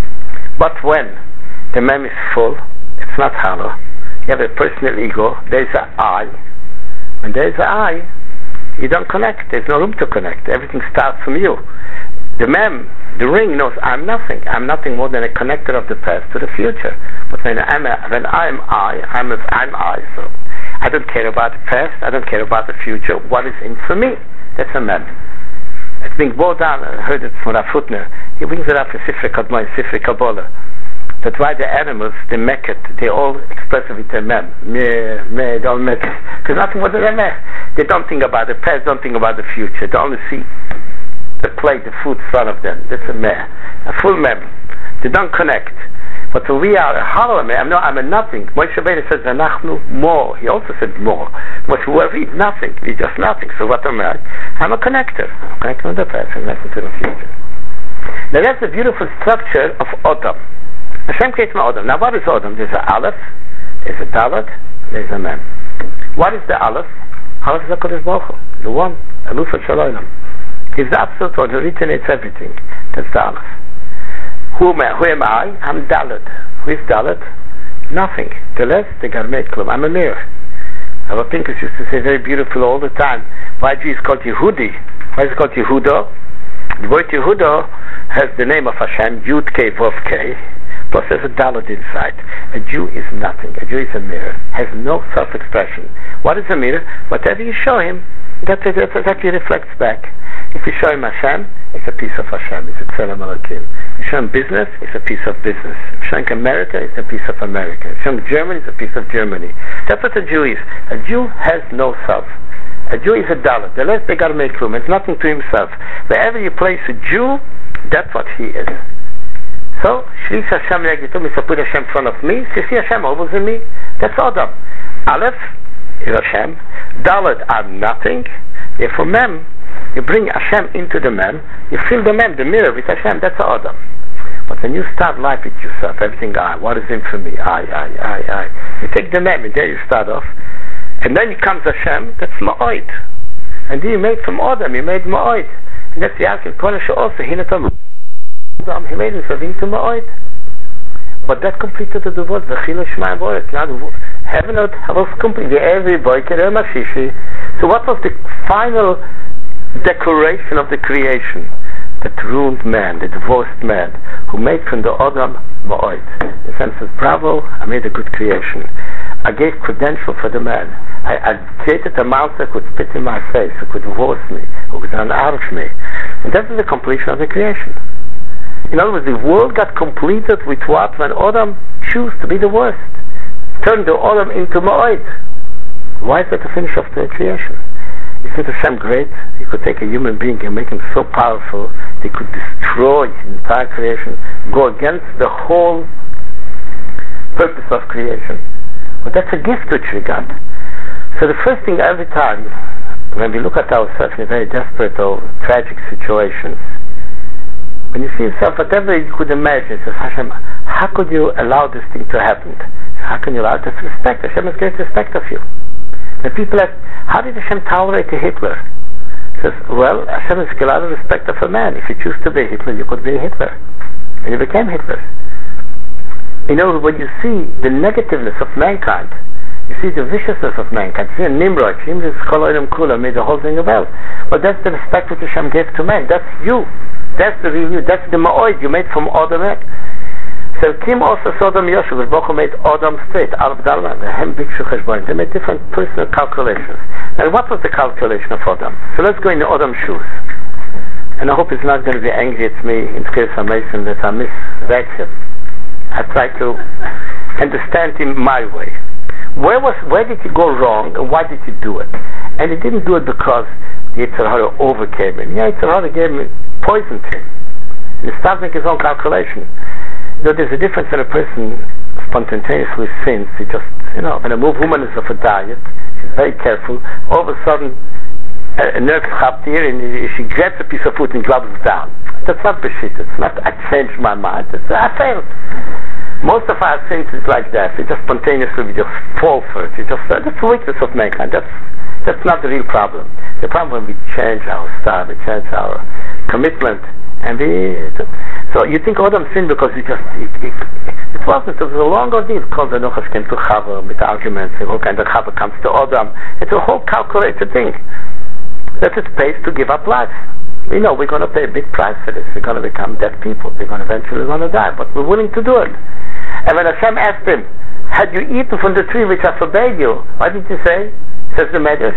But when the Mem is full, it's not hollow, you have a personal ego, there's an I. When there's an I, you don't connect, there's no room to connect, everything starts from you. The Mem, the ring knows I'm nothing. I'm nothing more than a connector of the past to the future. But when I'm a, when I'm I, I'm a, I'm I. So I don't care about the past. I don't care about the future. What is in for me? That's a Mem. It's being brought down. I heard it from Rafutner. He brings it up in Sifrei Kadmon, Sifrei Kabbalah. That's why the animals, they make it. They all express it with a Mem. Meh, meh, they all make it. Because nothing more than a Meh. They don't think about the past. Don't think about the future. They only see the plate, the food in front of them. That's a Mem. A full Mem. They don't connect. But so we are a hollow Mem. No, I'm a nothing. Moshe Rabbeinu says, Anachnu more. He also said more. But we are nothing. We're just nothing. So what am I? I'm a connector. I'm connecting to the past. I'm connecting to the future. Now that's the beautiful structure of Adam. Hashem creates my Adam. Now what is Adam? There's an Aleph, there's a Dalet, there's a Mem. What is the Aleph? Aleph is HaKadosh Baruch Hu. The one. Aluf Shalom. He's the absolute one who originates everything. That's the Aleph. Who am I? Who am I? I'm Dalet. Who is Dalet? Nothing. The less, the Garmet Klum. I'm a mirror. Our Pinkus used to say very beautiful all the time. Why is it called Yehudi? Why is it called Yehuda? The word Yehuda has the name of Hashem, Yud K Vav K, plus there's a Dalet inside. A Jew is nothing. A Jew is a mirror. Has no self-expression. What is a mirror? Whatever you show him, that exactly reflects back. If you show him Hashem, it's a piece of Hashem. It's a Tzelem Elokim. If you show him business, it's a piece of business. If you show him America, it's a piece of America. If you show him Germany, it's a piece of Germany. That's what a Jew is. A Jew has no self. A Jew is a Dalet. The less they got to make room. It's nothing to himself. Wherever you place a Jew, that's what he is. So, Shri Hashem Yagitum is to put Hashem in front of me. So you see Hashem always in me. That's Adam. Aleph is Hashem. Dalet are nothing. Therefore, Mem, you bring Hashem into the Mem. You fill the Mem, the mirror, with Hashem. That's Adam. But when you start life with yourself, everything I, what is in for me? I, I, I, I. You take the Mem, and there you start off. And then comes Hashem, that's Ma'od. And then you made from Adam, you made Ma'od. And that's the Yaakov Kodesh also, Hinatam. He made himself into Ma'od. But that completed the word, V'chila Shema Boret. Now the heaven was complete, every boy, so what was the final decoration of the creation? That ruined man, the divorced man, who made from the Adam Ma'od. The sense of bravo, I made a good creation. I gave credential for the man. I, I created a monster who could spit in my face, who could divorce me, who could run out of me. And that is the completion of the creation. In other words, the world got completed with what? When Adam chose to be the worst. Turned the Adam into Ma'od. Why is that the finish of the creation? Isn't Hashem great? He could take a human being and make him so powerful that he could destroy the entire creation, go against the whole purpose of creation. But that's a gift which we got. So the first thing every time, when we look at ourselves in very desperate or tragic situations, when you see yourself, whatever you could imagine, says Hashem, how could you allow this thing to happen? How can you allow this respect? Hashem has great respect of you. The people ask, how did Hashem tolerate a Hitler? He says, well, Hashem has a lot of respect of a man. If you choose to be a Hitler, you could be a Hitler. And you became Hitler. You know, when you see the negativeness of mankind, you see the viciousness of mankind, you see a Nimrod, Nimrod Kula made the whole thing about. Well, that's the respect which Hashem gave to man. That's you. That's the real you. That's the Ma'od you made from Adam. So Kim also Sodom Yoshu, Baruch made Adam straight, out of Dalman, they made different personal calculations. And what was the calculation of Adam? So let's go into Adam's shoes. And I hope he's not going to be angry at me in case I'm Mason that I misread him. I try to understand him my way. Where was, where did he go wrong, and why did he do it? And he didn't do it because the Yetzer Hara overcame him. Yeah, Yetzer Hara gave him, poisoned him. He started making his own calculation. You know, there's a difference when a person spontaneously sins. He just, you know, when a woman is of a diet, she's very careful. All of a sudden, a, a nerve comes here, and she grabs a piece of food and drops it down. That's not beshit. It's not, I changed my mind. It's, I failed. Most of our sins is like that. We just spontaneously, we just fall for it. We just, uh, that's the weakness of mankind. That's, that's not the real problem. The problem when we change our style, we change our commitment, and we... So you think Adam sinned because he just, it, it, it wasn't. It was a long ordeal. Because the Nochas came to Chava with arguments, and all kind of Chava comes to Adam. It's a whole calculated thing. That it pays to give up life. We know we're going to pay a big price for this. We're going to become dead people. We're going to eventually going to die, but we're willing to do it. And when Hashem asked him, had you eaten from the tree which I forbade you, what did you say? Says the Medrash,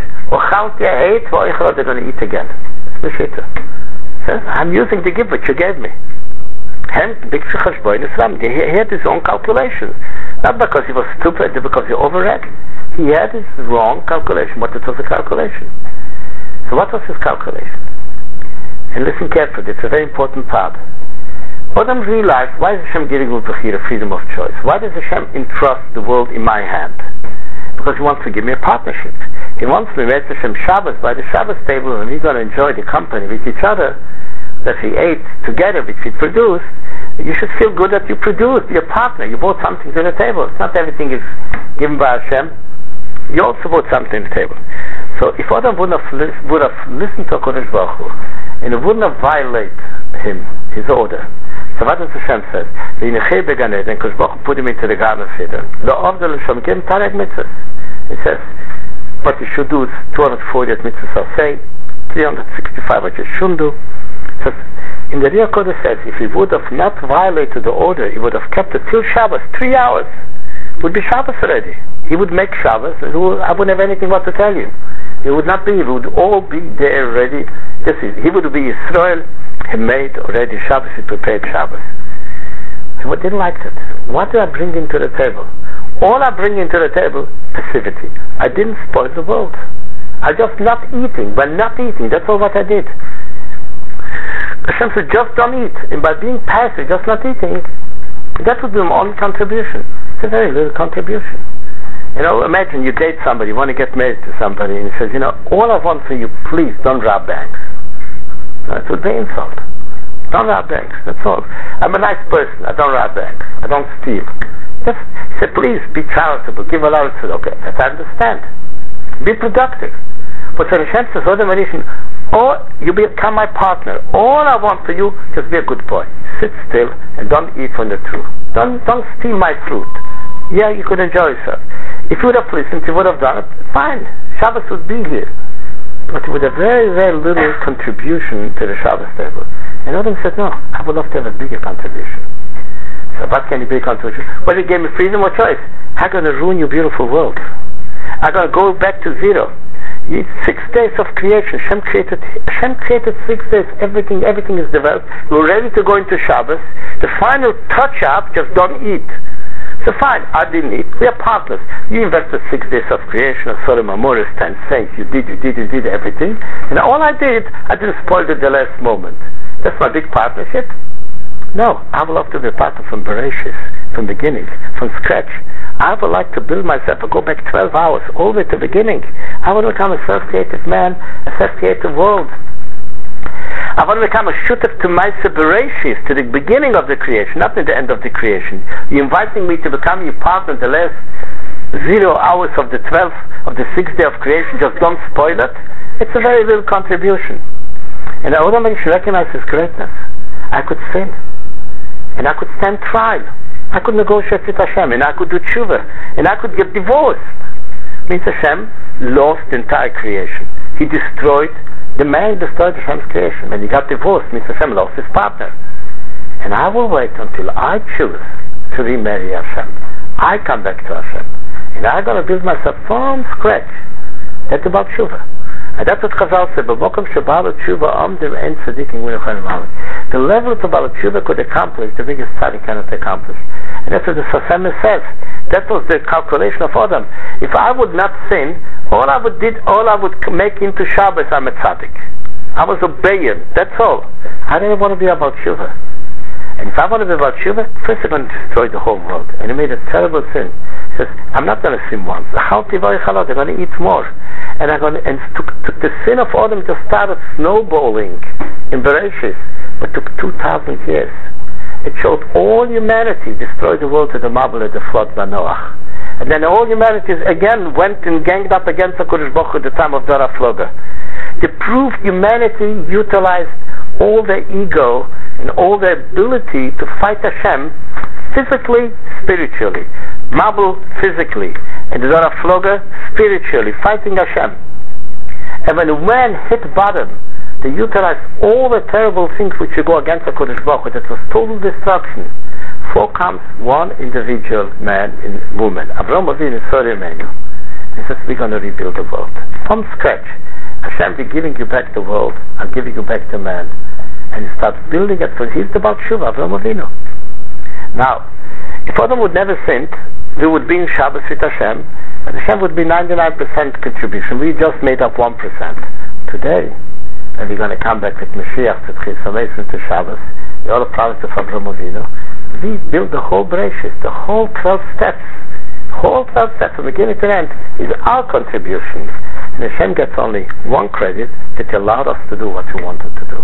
they're going to eat again. It's Meshita. Says, I'm using the gift which you gave me. Hence, he had his own calculations. Not because he was stupid, because he overread. He had his wrong calculation. What it was a calculation. So what was his calculation? And listen carefully, it's a very important part. Adam realized, why is Hashem giving Ulbechira freedom of choice? Why does Hashem entrust the world in my hand? Because he wants to give me a partnership. He wants me to Hashem Shabbos by the Shabbos table, and we're going to enjoy the company with each other that we ate together, which we produced. You should feel good that you produced, you're a partner, you brought something to the table. It's not everything is given by Hashem. You also brought something to the table. So if Adam would have, would have listened to HaKadosh Baruch Hu, and it wouldn't have violated him, his order, so what does Hashem say? The Yinechei Began Eden, because Baruch Hu put him into the Garden of Eden. The Avdol Hashem gave him Tarek Mitzvahs. It says, what you should do is two hundred forty-eight mitzvahs are say, three hundred sixty-five what you shouldn't do. So in the Riyah Kodesh says, if he would have not violated the order, he would have kept it till Shabbos, three hours. It would be Shabbos already. He would make Shabbos, and would, I wouldn't have anything what to tell you. It would not be, it would all be there ready. This is, he would be Israel, he made already Shabbos, he prepared Shabbos. He didn't like that. What did I bring into the table? All I bring into the table, passivity. I didn't spoil the world. I just not eating, but not eating, that's all what I did. Hashem said, just don't eat. And by being passive, just not eating, that would be my only contribution. It's a very little contribution. You know, imagine you date somebody, you want to get married to somebody, and he says, you know, all I want for you, please don't rob banks. That would be insult. Don't rob banks, that's all. I'm a nice person, I don't rob banks, I don't steal. Just say, please be charitable, give allowance. Okay, that I understand. Be productive. But when Hashem says, or you become my partner, all I want for you, just be a good boy. Sit still and don't eat from the tree. Don't, don't steal my fruit. Yeah, you could enjoy yourself. If you would have listened, you would have done it, fine. Shabbos would be here. But with a very, very little contribution to the Shabbos table. And Adam said, no, I would love to have a bigger contribution. So what can you be controversial? Well, he gave me freedom of choice. I'm going to ruin your beautiful world. I'm going to go back to zero. It's six days of creation. Hashem created, Hashem created six days. Everything, everything is developed. We're ready to go into Shabbos. The final touch-up, just don't eat. So fine, I didn't eat. We are partners. You invested six days of creation of Sodom and Gomorrah, ten saints. You did, you did, you did everything. And all I did, I didn't spoil it the last moment. That's my big partnership. No, I would love to be a partner from Bereshis, from beginning, from scratch. I would like to build myself and go back twelve hours, all the way to the beginning. I want to become a self-creative man, a self-creative world. I want to become a shutef to Ma'aseh Bereshis, to the beginning of the creation, not in the end of the creation. You're inviting me to become your partner in the last zero hours of the twelfth, of the sixth day of creation. Just don't spoil it. It's a very little contribution. And I automatically recognize his greatness. I could sin. And I could stand trial. I could negotiate with Hashem, and I could do tshuva, and I could get divorced. Means Hashem lost the entire creation. He destroyed, the man destroyed Hashem's creation. When he got divorced, means Hashem lost his partner. And I will wait until I choose to remarry Hashem. I come back to Hashem. And I'm going to build myself from scratch. That's about tshuva. And that's what Chazal said, the level that Baal Tshuva could accomplish, the biggest tzaddik cannot accomplish. And that's what the Sasema says. That was the calculation of Adam. If I would not sin, all I would did, all I would make into Shabbos, I'm a tzaddik. I was obeying, that's all. I didn't want to be about tshuva. And if I want to be about tshuva, first I'm going to destroy the whole world. And he made a terrible sin. He says, I'm not going to sin once. I'm going to eat more. And I'm going to, and took, took the sin of Adam just started snowballing in Bereshis, but took two thousand years. It showed all humanity destroyed the world to the Mabul at the flood by Noah. And then all humanity again went and ganged up against HaKadosh Baruch Hu at the time of Dora Floga. To prove humanity utilized all their ego and all their ability to fight Hashem physically, spiritually. Mabul physically, and the Dora Floga spiritually, fighting Hashem. And when man hit bottom, they utilized all the terrible things which you go against the Kodesh Baruch Hu. That was total destruction. For comes one individual man and woman. Avraham Avinu saw Emmanuel. He says, we're going to rebuild the world from scratch. Hashem be giving you back the world. I'm giving you back the man. And he starts building it. So he's the Baal Tshuva, Avraham Avinu. Now, if Adam would never sinned, we would be in Shabbos with Hashem, and Hashem would be ninety-nine percent contribution. We just made up one percent. Today, and we're going to come back with Mashiach to Tchisameis to Shabbos, the other products of Avraham Avinu, we build the whole Bereshis, the whole twelve steps, whole twelve steps from beginning to end is our contribution. And Hashem gets only one credit, that He allowed us to do what He wanted to do.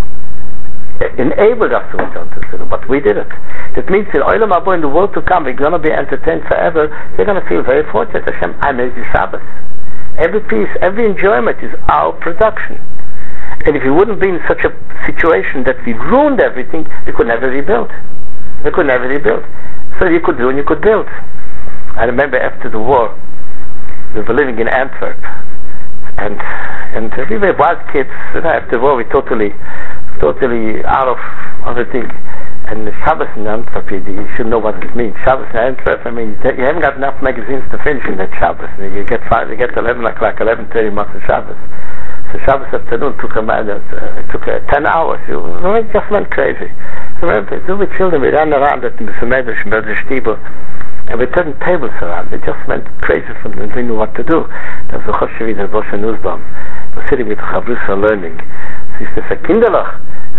Enabled us to what He wanted to do, but we did it. That means in Olam Haba, in the world to come, we're going to be entertained forever. We're going to feel very fortunate. Hashem, I made you Shabbos. Every piece, every enjoyment is our production. And if we wouldn't be in such a situation that we ruined everything, we could never rebuild. We could never rebuild. So you could do and you could build. I remember after the war, we were living in Antwerp, and and we were wild kids. You know, after the war, we totally, totally out of everything. And the Shabbos in Antwerp, you, you should know what it means. Shabbos in Antwerp, I mean, you haven't got enough magazines to finish in that Shabbos. You get five, you get eleven o'clock, eleven thirty months of Shabbos. So Shabbos afternoon took a man, uh, took uh, ten hours. It just went crazy. I remember, two with children, we ran around at the Medrash Stiebel, and we turned tables around. We just went crazy from them. We knew what to do. There was a Choshevi and Rosh Nuzbaum. We were sitting with Chavrusa learning. So he said, Kinderlach,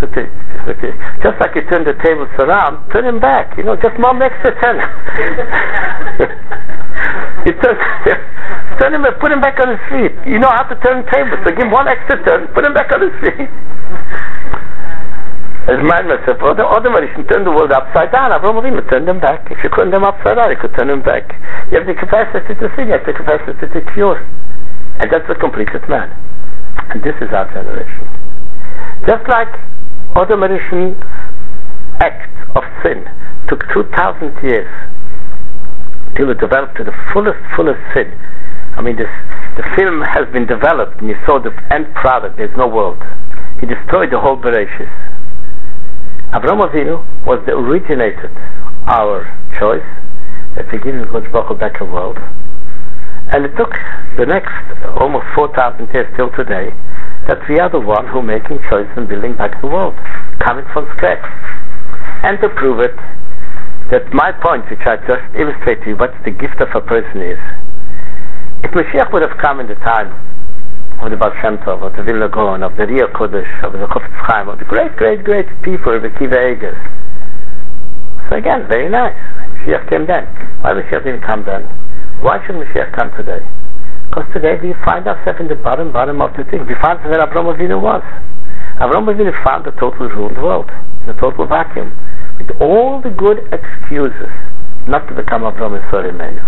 just like you turn the tables around, turn them back. You know, just one extra turn. You turn, turn him and put him back on his feet. You know how to turn tables, so give him one extra turn, put him back on his feet. As mind myself, otherwise you can turn the world upside down. Avraham Avinu turned them back. If you couldn't them upside down, you could turn them back. You have the capacity to sin, you have the capacity to cure. And that's the completed man. And this is our generation. Just like Adam Arishan's act of sin took two thousand years till it developed to the fullest, fullest sin. I mean, this, the film has been developed, and you saw the end product. There's no world. He destroyed the whole Bereshis. Avraham Avinu was the originator our choice, that we're giving Kodesh Baruch Hu back a world. And it took the next almost four thousand years till today that we are the one who are making choices and building back the world, coming from scratch. And to prove it, that my point, which I just illustrate to you, what the gift of a person is. If Mashiach would have come in the time of the Baal Shem Tov, of the Vilna Gaon, of the Ria Kodesh, of the Chofetz Chaim, of the great, great, great people, of the Kiva Eger. So again, very nice. Mashiach came then. Why Mashiach didn't come then? Why should Mashiach come today? Because today we find ourselves in the bottom, bottom of the thing. We find where Avraham Avinu was. Avraham Avinu found the total ruined world, the total vacuum, with all the good excuses not to become Avraham and Sarah Imenu.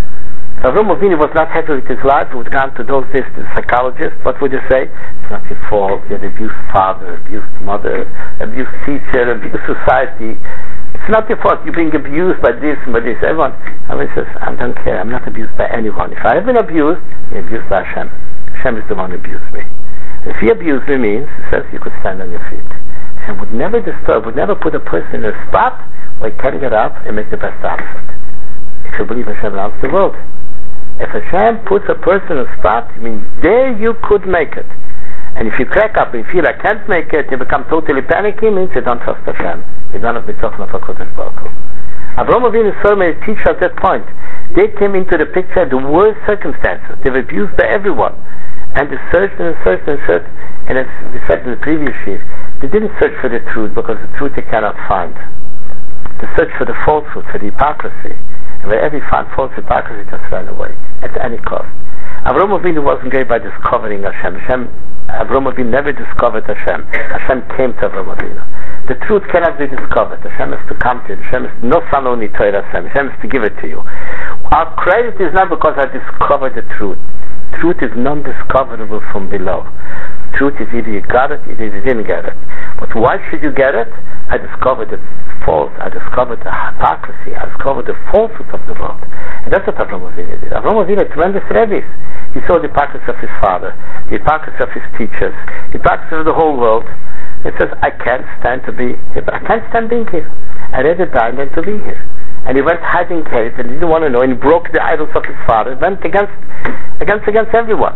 Avraham Avinu was not happy with his life. He would have gone to those days to the psychologist. What would you say? It's not your fault. You had abused father, abused mother, abused teacher, abused society. It's not your fault. You're being abused by this and by this. Everyone. Everyone says, I don't care. I'm not abused by anyone. If I have been abused, you're abused by Hashem. Hashem is the one who abused me. If he abused me means, he says, you could stand on your feet. Hashem would never disturb, would never put a person in a spot where he can get up and make the best out of it. If you believe Hashem runs the world. If Hashem puts a person in a spot, I mean, there you could make it. And if you crack up and feel I can't make it, you become totally panicky, means you don't trust Hashem. You don't have mitzvah of HaKodesh Baruch Hu. Avraham Avinu and Sarah teach at that point. They came into the picture at the worst circumstances. They were abused by everyone. And they searched and searched and searched. And as we said in the previous shift, they didn't search for the truth because the truth they cannot find. They searched for the falsehood, for the hypocrisy. And wherever you found false hypocrisy, just ran away at any cost. Avraham Avinu wasn't great by discovering Hashem. Hashem Avraham Avinu never discovered Hashem. Hashem came to Avraham Avinu. The truth cannot be discovered. Hashem has to come to you. Hashem is no son only Torah Hashem. Hashem has to give it to you. Our credit is not because I discovered the truth. Truth is non-discoverable from below. Truth is either you got it, either you didn't get it. But why should you get it? I discovered the fault. I discovered the hypocrisy. I discovered the falsehood of the world. And that's what Avraham Avinu did. Avraham Avinu had tremendous rebbeis. He saw the hypocrisy of his father, the hypocrisy of his teachers, the hypocrisy of the whole world. It says, I can't stand to be here. I can't stand being here. I'd rather die than to be here. And he went hiding cave and didn't want to know, and he broke the idols of his father, went against against against everyone.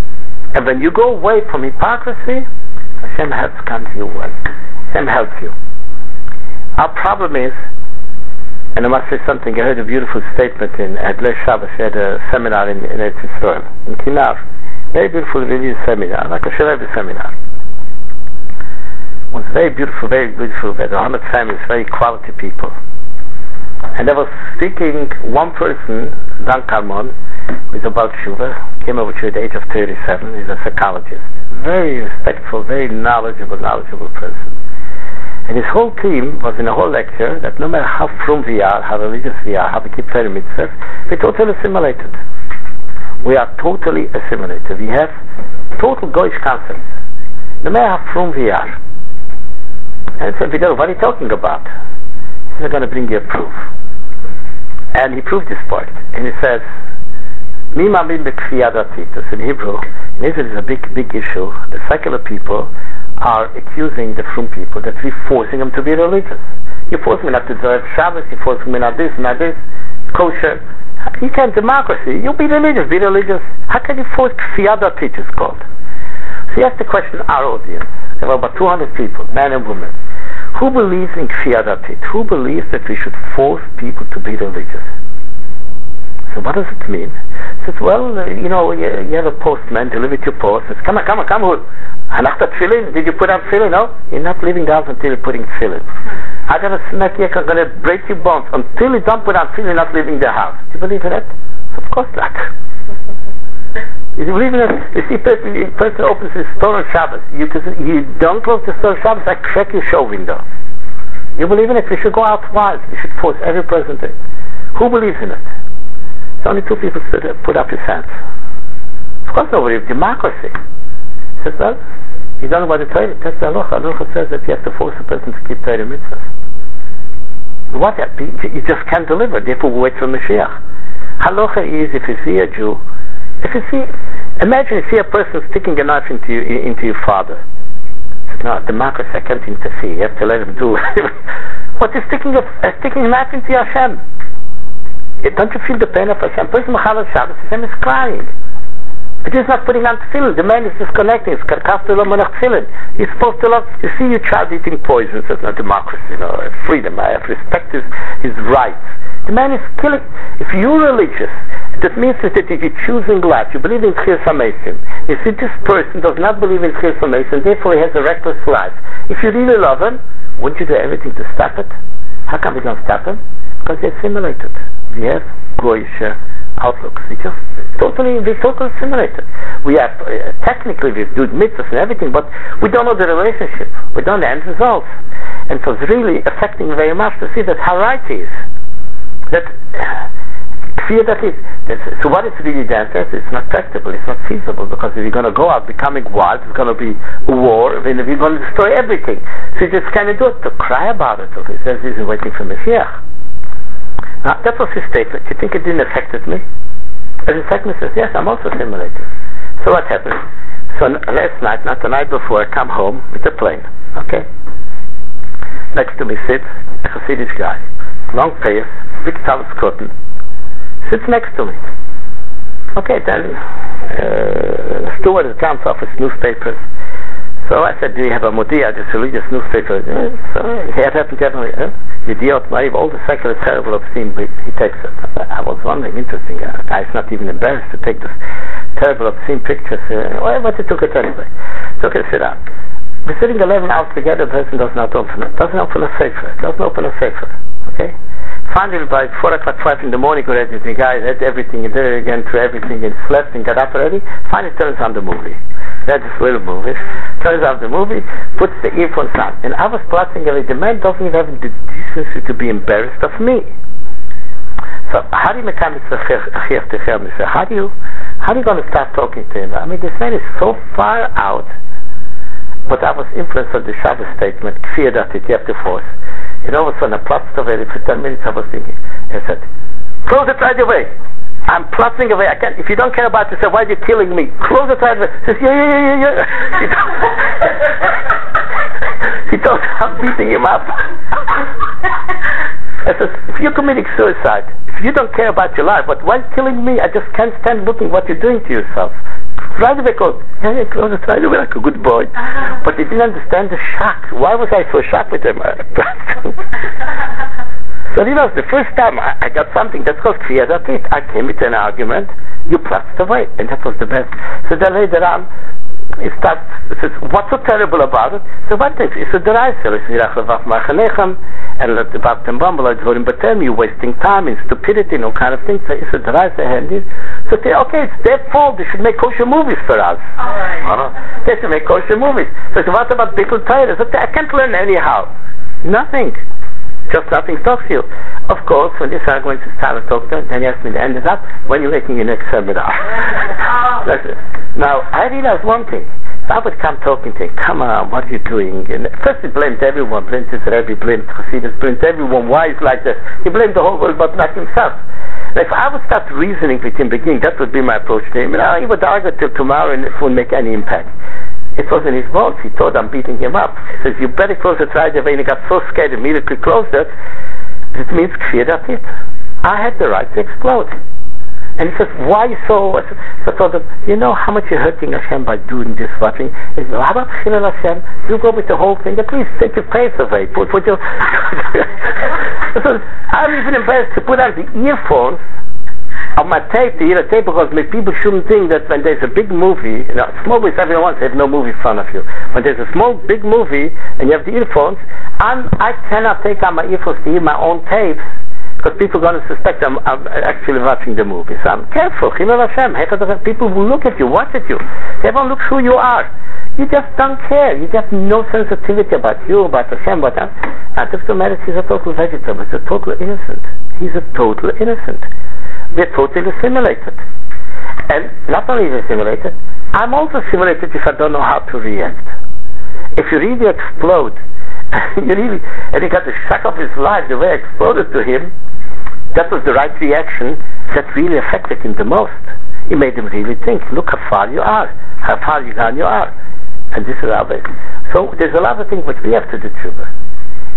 And when you go away from hypocrisy, Hashem helps come to you well. Hashem helps you. Our problem is, and I must say something, I heard a beautiful statement in Adler Shabbos. We had a seminar in, in Eretz Yisrael, in Kinar. Very beautiful religious seminar, like a Shiravi seminar. It was very beautiful, very beautiful. We had one hundred families, very quality people. And there was speaking one person, Dan Kalman, who is about Tshuva, came over to the age of thirty-seven. He's a psychologist. Very respectful, very knowledgeable, knowledgeable person. And his whole team was in a whole lecture that no matter how frum we are, how religious we are, how we keep Torah mitzvahs, we're totally assimilated. We are totally assimilated. We have total Goyish concepts. No matter how frum we are. And so, what are you talking about? He's going to bring you a proof. And he proved this point. And he says, Mi ma'amin b'kfiyah datit. In Hebrew, in Israel is a big, big issue. The secular people are accusing the frum people that we're forcing them to be religious. You're forcing me not to observe Shabbos, you're forcing me not this, not this, kosher. You can't, democracy, you'll be religious, be religious. How can you force kfiyah datit, it's called? So he asked the question, our audience, there were about two hundred people, men and women. Who believes in kfiyah datit? Who believes that we should force people to be religious? So what does it mean? He says, well, uh, you know, you, you have a postman, deliver your post. He says, come on, come on, come on. Hanachta tefillin? Did you put on tefillin? No? You're not leaving the house until you're putting tefillin. I'm going to smack you, I'm going to break your bones. Until you don't put on tefillin, you're not leaving the house. Do you believe in that? Of course not. You believe in it? You see, person, person opens his store on Shabbos. You, you don't close the store on Shabbos, I crack your show window. You believe in it? We should go out wild. We should force every person to. Who believes in it? It's only two people stood up, put up his hands. Of course nobody. Democracy. He says, well, you don't know about the Torah. That's the halacha. Halacha says that you have to force a person to keep Torah mitzvahs. What? You just can't deliver. Therefore we wait for Mashiach. Halacha is if you see a Jew, if you see, imagine you see a person sticking a knife into you, into your father. No, democracy, I can't interfere. You have to let him do. What is sticking a, uh, sticking a knife into Hashem? It, don't you feel the pain of Hashem? Person Mechalel Shabbos, Hashem is crying. But he's not putting on tefillin. The man is disconnecting. He's He's supposed to love. You see, your child eating poison. It's not democracy, you know, freedom. I have respect his, his rights. The man is killing. If you're religious, that means that you're choosing life. You believe in Chiyas HaMesim. You see, this person does not believe in Chiyas HaMesim, therefore he has a reckless life. If you really love him, wouldn't you do everything to stop it? How come we don't stop him? Because they're assimilated. We have goyish outlooks. We just totally, we totally assimilated. We have, uh, technically we do mitzvahs and everything, but we don't know the relationship. We don't know the end results. And so it's really affecting very much to see that how right he is. That fear that is. So what is really the answer? It's not practical, it's not feasible, because if you're going to go out becoming wild, it's going to be a war, I mean, we're going to destroy everything. So you just kind of do it, to cry about it. Okay, so he's waiting for Mashiach. Now, that was his statement. You think it didn't affect me? And the second says, yes, I'm also assimilated. So what happened? So last night, not the night before, I come home with the plane. Okay? Next to me sits a Hasidic guy. Long face, big talus cotton. Sits next to me. Okay, then uh, steward comes off his newspapers. So I said, do you have a Modia, this religious newspaper? Uh, so he had happened to have uh, Yediot Ma'ariv, all the secular terrible obscene, he takes it. I was wondering, interesting, a uh, guy's not even embarrassed to take this terrible obscene pictures. Uh, well, but he took it anyway. Took it, sit down. We're sitting eleven hours together, the person does not open it. Doesn't open a safer. Doesn't open a safer. Okay? Finally, by four o'clock, five in the morning, already, the guy had everything, and there again, through everything, and slept and got up already. Finally turns on the movie. That's this little movie. Turns on the movie, puts the earphones on. And I was plotting away. The man doesn't even have the decency to be embarrassed of me. So, how do you make it How do you, how are you going to start talking to him? I mean, this man is so far out. But I was influenced by the Shabbos statement, fear that it, you have to force. And all of a sudden, I plotted away. For ten minutes, I was thinking. I said, close it right away. I'm plotting away. I can't. If you don't care about it, say, why are you killing me? Close it right away. He says, yeah, yeah, yeah, yeah, yeah. He thought I'm beating him up. I says, if you're committing suicide, if you don't care about your life, but why killing me? I just can't stand looking what you're doing to yourself. Right away, close. Yeah, yeah, close it right away like a good boy. But he didn't understand the shock. Why was I so shocked with him? So you know, the first time I, I got something that's called Kriya Datit. I came with an argument, you plotted away, and that was the best. So then later on, he starts, he says, what's so terrible about it? So what things? He said, the Reisel, he said, and let the Baptim Bumble, but tell me, you're wasting time in stupidity and all kind of things. So he said, the Reisel handy. So they, okay, it's their fault, they should make kosher movies for us. All right. Uh-huh. They should make kosher movies. So what about Bittul Torah? So I can't learn anyhow. Nothing. Just nothing talks to you. Of course, when this argument is time to talk to them, then you ask me to end it up when you're making your next seminar. That's it. Now, I realized one thing. I would come talking to him, come on, what are you doing? And first he blamed everyone, blamed his Rebbe, blamed Chassidus, blamed everyone, why he's like this. He blamed the whole world but not himself. And if I would start reasoning with him beginning, that would be my approach to him. You know, he would argue till tomorrow and it wouldn't make any impact. It wasn't his fault. He thought I'm beating him up. He says, you better close it right away. And he got so scared, immediately closed it. It means Kfir Datit. I had the right to explode. And he says, why so? So I told him, you know how much you're hurting Hashem by doing this, watching? He said, how about Chilul Hashem? You go with the whole thing. At least take your face away. Put, put your... So I'm even embarrassed to put on the earphones of my tape, to hear a tape, because my people shouldn't think that when there's a big movie, you know, small movies everyone wants to have no movie in front of you. When there's a small, big movie, and you have the earphones, I'm, I cannot take out my earphones to hear my own tapes, because people are going to suspect I'm, I'm actually watching the movie. So I'm careful. Chilul Hashem. People will look at you, watch at you. Everyone looks who you are. You just don't care. You have no sensitivity about you, about Hashem, about that. Not if the man is a total vegetable. He's a total innocent. He's a total innocent. We're totally assimilated. And not only is he assimilated, I'm also assimilated if I don't know how to react. If you really explode, you really, and he got the shock of his life, the way I exploded to him, that was the right reaction that really affected him the most. It made him really think, look how far you are, how far you gone you are. And this is our way. So there's a lot of things which we have to do, tshuva.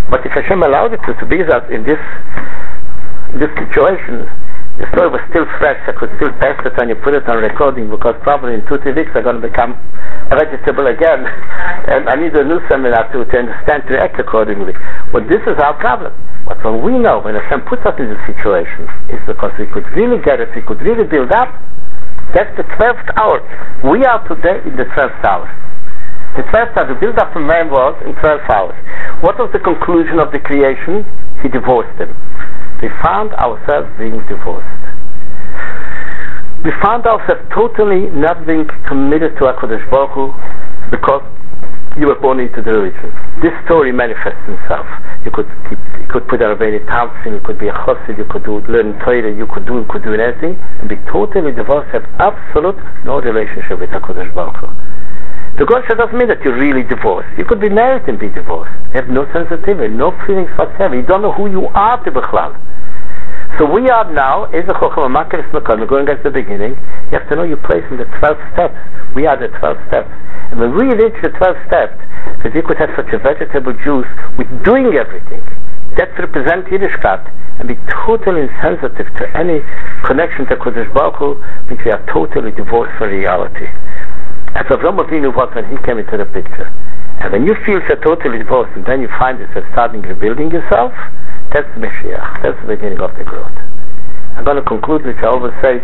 But if Hashem allowed it to, to be that in this in this situation, the story was still fresh. I could still pass it and you put it on recording, because probably in two, three weeks I'm going to become vegetable again, and I need a new seminar to, to understand, to act accordingly. But this is our problem. But when we know, when Hashem puts us in this situation, it's because we could really get it, we could really build up. That's the twelfth hour. We are today in the twelfth hour. The twelfth hour, the build up from man was in twelve hours. What was the conclusion of the creation? He divorced them. We found ourselves being divorced. We found ourselves totally not being committed to HaKadosh Baruch Hu, because you were born into the religion. This story manifests itself. You could keep, you could put a Rabbeinu Tamsin, you could be a Chassid, you could do learn Torah, you could do, you could do anything, and be totally divorced, have absolute no relationship with HaKadosh Baruch Hu. The Gosha doesn't mean that you're really divorced. You could be married and be divorced. You have no sensitivity, no feelings whatsoever. You don't know who you are to Bechlal. So we are now, going back to the beginning, you have to know your place in the twelve steps. We are the twelve steps. And when we reach the twelve steps, that we could have such a vegetable juice with doing everything, that represents Yiddishkeit, and be totally insensitive to any connection to Kodesh Baruch Hu, means we are totally divorced from reality. As Avraham Avinu was when he came into the picture. And when you feel so totally divorced, and then you find yourself starting rebuilding yourself, that's the Mashiach. That's the beginning of the growth. I'm going to conclude, which I always say,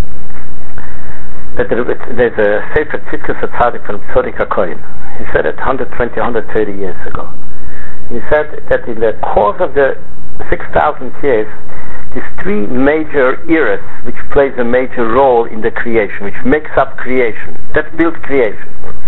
that there, there's a Sefer Tzidkas HaTzadik from Tzodik HaKohen. He said it one hundred twenty, one hundred thirty years ago. He said that in the course of the six thousand years, there's three major eras which plays a major role in the creation, which makes up creation. That builds creation.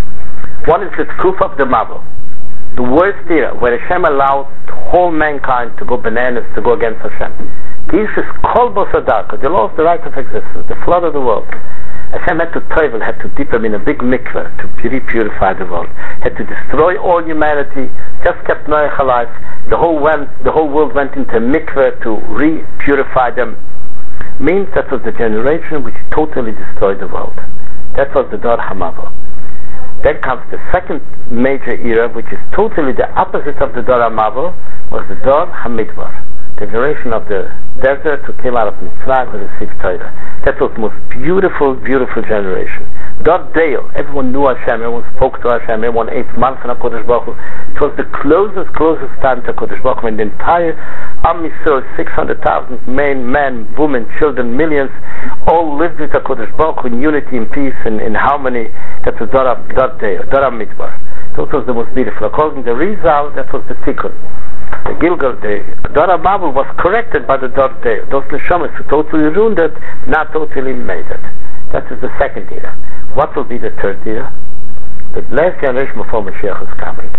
One is the Tkuf of the Mabul, the worst era, where Hashem allowed whole mankind to go bananas, to go against Hashem. This is Kol Bosadaka. They lost the right of existence, the flood of the world. Hashem had to travel, had to dip them in a big mikveh to re-purify the world, had to destroy all humanity, just kept Noach alive. The whole, went, the whole world went into a mikveh to re-purify them. Means that was the generation which totally destroyed the world. That was the Dor HaMabul. Then comes the second major era, which is totally the opposite of the Dor HaMabul, was the Dor HaMidbar, the generation of the desert who came out of Mitzrayim with the Sif Torah. That was the most beautiful, beautiful generation. Dor Deil, everyone knew Hashem, everyone spoke to Hashem, everyone ate man from HaKadosh Baruch Hu. It was the closest, closest time to HaKadosh Baruch Hu, when the entire Am Yisrael, six hundred thousand men, men, women, children, millions, all lived with HaKadosh Baruch Hu in unity, in peace, and in harmony. That was Dor Deil, Dor HaMidbar. That was the most beautiful. According to the Rizal, that was the Tikkun. The Gilgal, the Dor HaMabul was corrected by the Dor Deil. Those neshamas who totally ruined it, not totally made it. That is the second era. What will be the third era? The last generation before Mashiach is coming.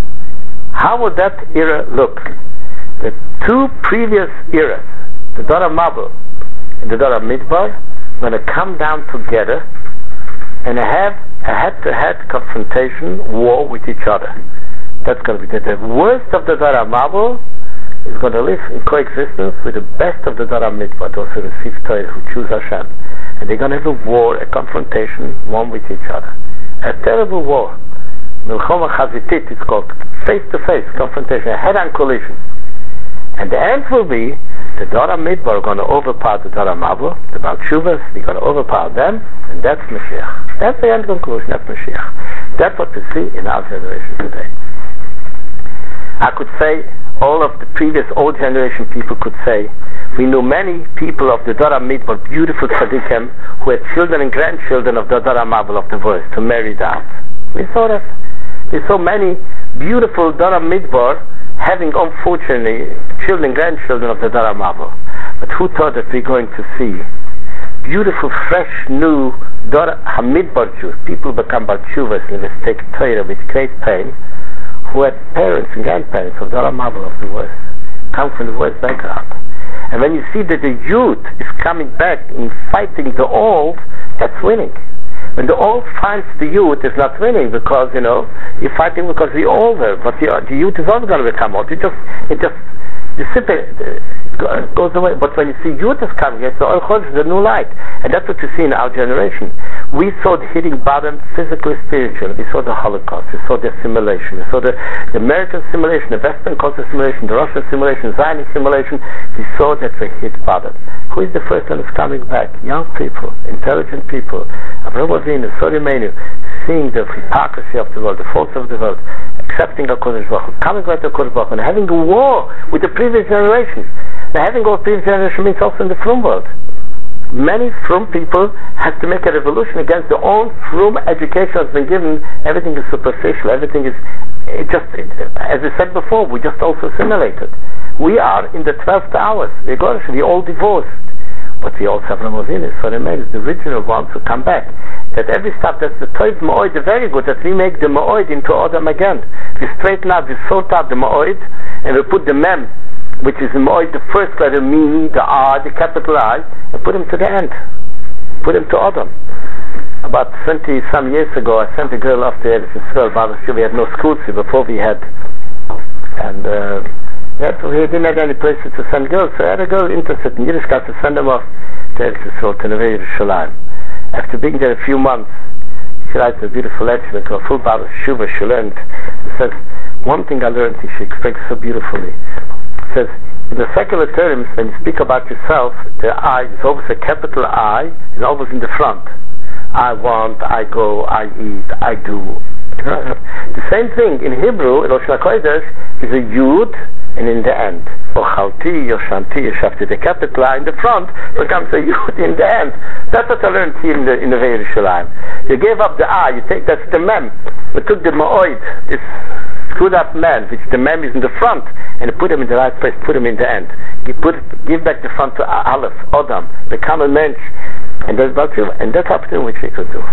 How would that era look? The two previous eras, the Dor HaMabul and the Dor HaMidbar, are going to come down together and have a head-to-head confrontation, war with each other. That's going to be the, the worst of the Dor HaMabul is going to live in coexistence with the best of the Dor HaMidbar, those who receive Torah, who choose Hashem. And they're going to have a war, a confrontation, one with each other. A terrible war. Milchoma Chazitit, it's called, face-to-face confrontation, a head-on collision. And the end will be the Dor HaMidbar are going to overpower the Dor HaMabul, the Baal Teshuvos, they're going to overpower them, and that's Mashiach. That's the end conclusion, that's Mashiach. That's what we see in our generation today. I could say, all of the previous old generation people could say, we knew many people of the Dor HaMidbar, beautiful tzaddikim, who had children and grandchildren of the Dor HaMabul, of the verse, to marry out. We saw that. We saw many beautiful Dor HaMidbar having, unfortunately, children and grandchildren of the Dor HaMabul. But who thought that we're going to see beautiful, fresh, new Dor HaMidbar Jews, people become Baal Teshuvos and they take Torah with great pain, who had parents and grandparents of Dor HaMabul of the West, come from the West background. And when you see that the youth is coming back and fighting the old, that's winning. When the old finds the youth, it's not winning, because, you know, you're fighting because you're older, but the, the youth is also going to become old. You just, it just, you simply, goes away. But when you see Yud is coming, it's the Or Chodesh, the new light. And that's what you see in our generation. We saw the hitting bottom, physically, spiritually. We saw the Holocaust. We saw the assimilation. We saw the, the American assimilation, the Western culture assimilation, the Russian assimilation, Zionist assimilation. We saw that we hit bottom. Who is the first one who's coming back? Young people, intelligent people. Avraham Avinu, Sori Meinu, seeing the hypocrisy of the world, the faults of the world, accepting HaKadosh Baruch Hu, coming back to HaKadosh Baruch Hu, and having a war with the previous generations. Now, having a war with the previous generation means also in the frum world. Many frum people have to make a revolution against their own frum education has been given. Everything is superficial. Everything is it just, it, as I said before, we just also assimilated. We are in the twelfth hours. We're all divorced. But we also have Ramazin, so remains the original ones who come back. That every step, that's the Toiv Ma'oid, the very good, that we make the Ma'oid into Adam again. We straighten out, we sort out the Ma'oid, and we put the Mem, which is the Ma'oid, the first letter, Mini, the I, the capital I, and put him to the end. Put him to Adam. About twenty some years ago, I sent a girl off to Eretz Yisrael. We had no schools here before we had, and uh, we didn't have any places to send girls. So I had a girl interested in Yiddishkeit to send them off to Eretz Yisrael, to Neve Yerushalayim. After being there a few months, she writes a beautiful letter, a full Baal Shuvah she learned. It says, one thing I learned, she explains so beautifully. It says, in the secular terms, when you speak about yourself, the I is always a capital I, and always in the front. I want, I go, I eat, I do. The same thing in Hebrew, in Rosh HaKodesh, is a Yud, and in the end. Ochalti, Yoshanti, Yeshavti, the capital I in the front becomes a Yud in the end. That's what I learned here in the, in the Yerushalayim. You gave up the I, you take, that's the Mem. We took the Ma'oid, this screwed up man, which the Mem is in the front, and put him in the right place, put him in the end. You put it, give back the front to Aleph, Adam, become a mensch, and that's about you, and that's up to which we could do.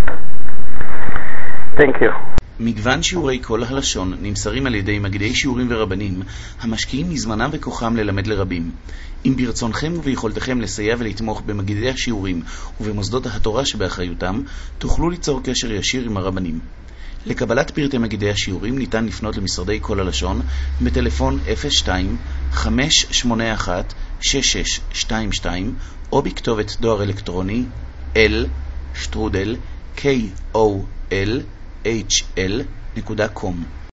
Thank you. מגוון שיעורי כל הלשון נמסרים על ידי מגידי שיעורים ורבנים המשקיעים מזמנם וכוחם ללמד לרבים. אם ברצונכם וביכולתכם לסייע ולתמוך במגידי השיעורים ובמוסדות התורה שבאחריותם, תוכלו ליצור קשר ישיר עם הרבנים. לקבלת פרטי מגידי השיעורים ניתן לפנות למשרדי כל הלשון בטלפון אפס שתיים חמש שמונה אחת שש שש שתיים שתיים או בכתובת דואר אלקטרוני אל שטרודל קול אייץ' אל נקודה קום.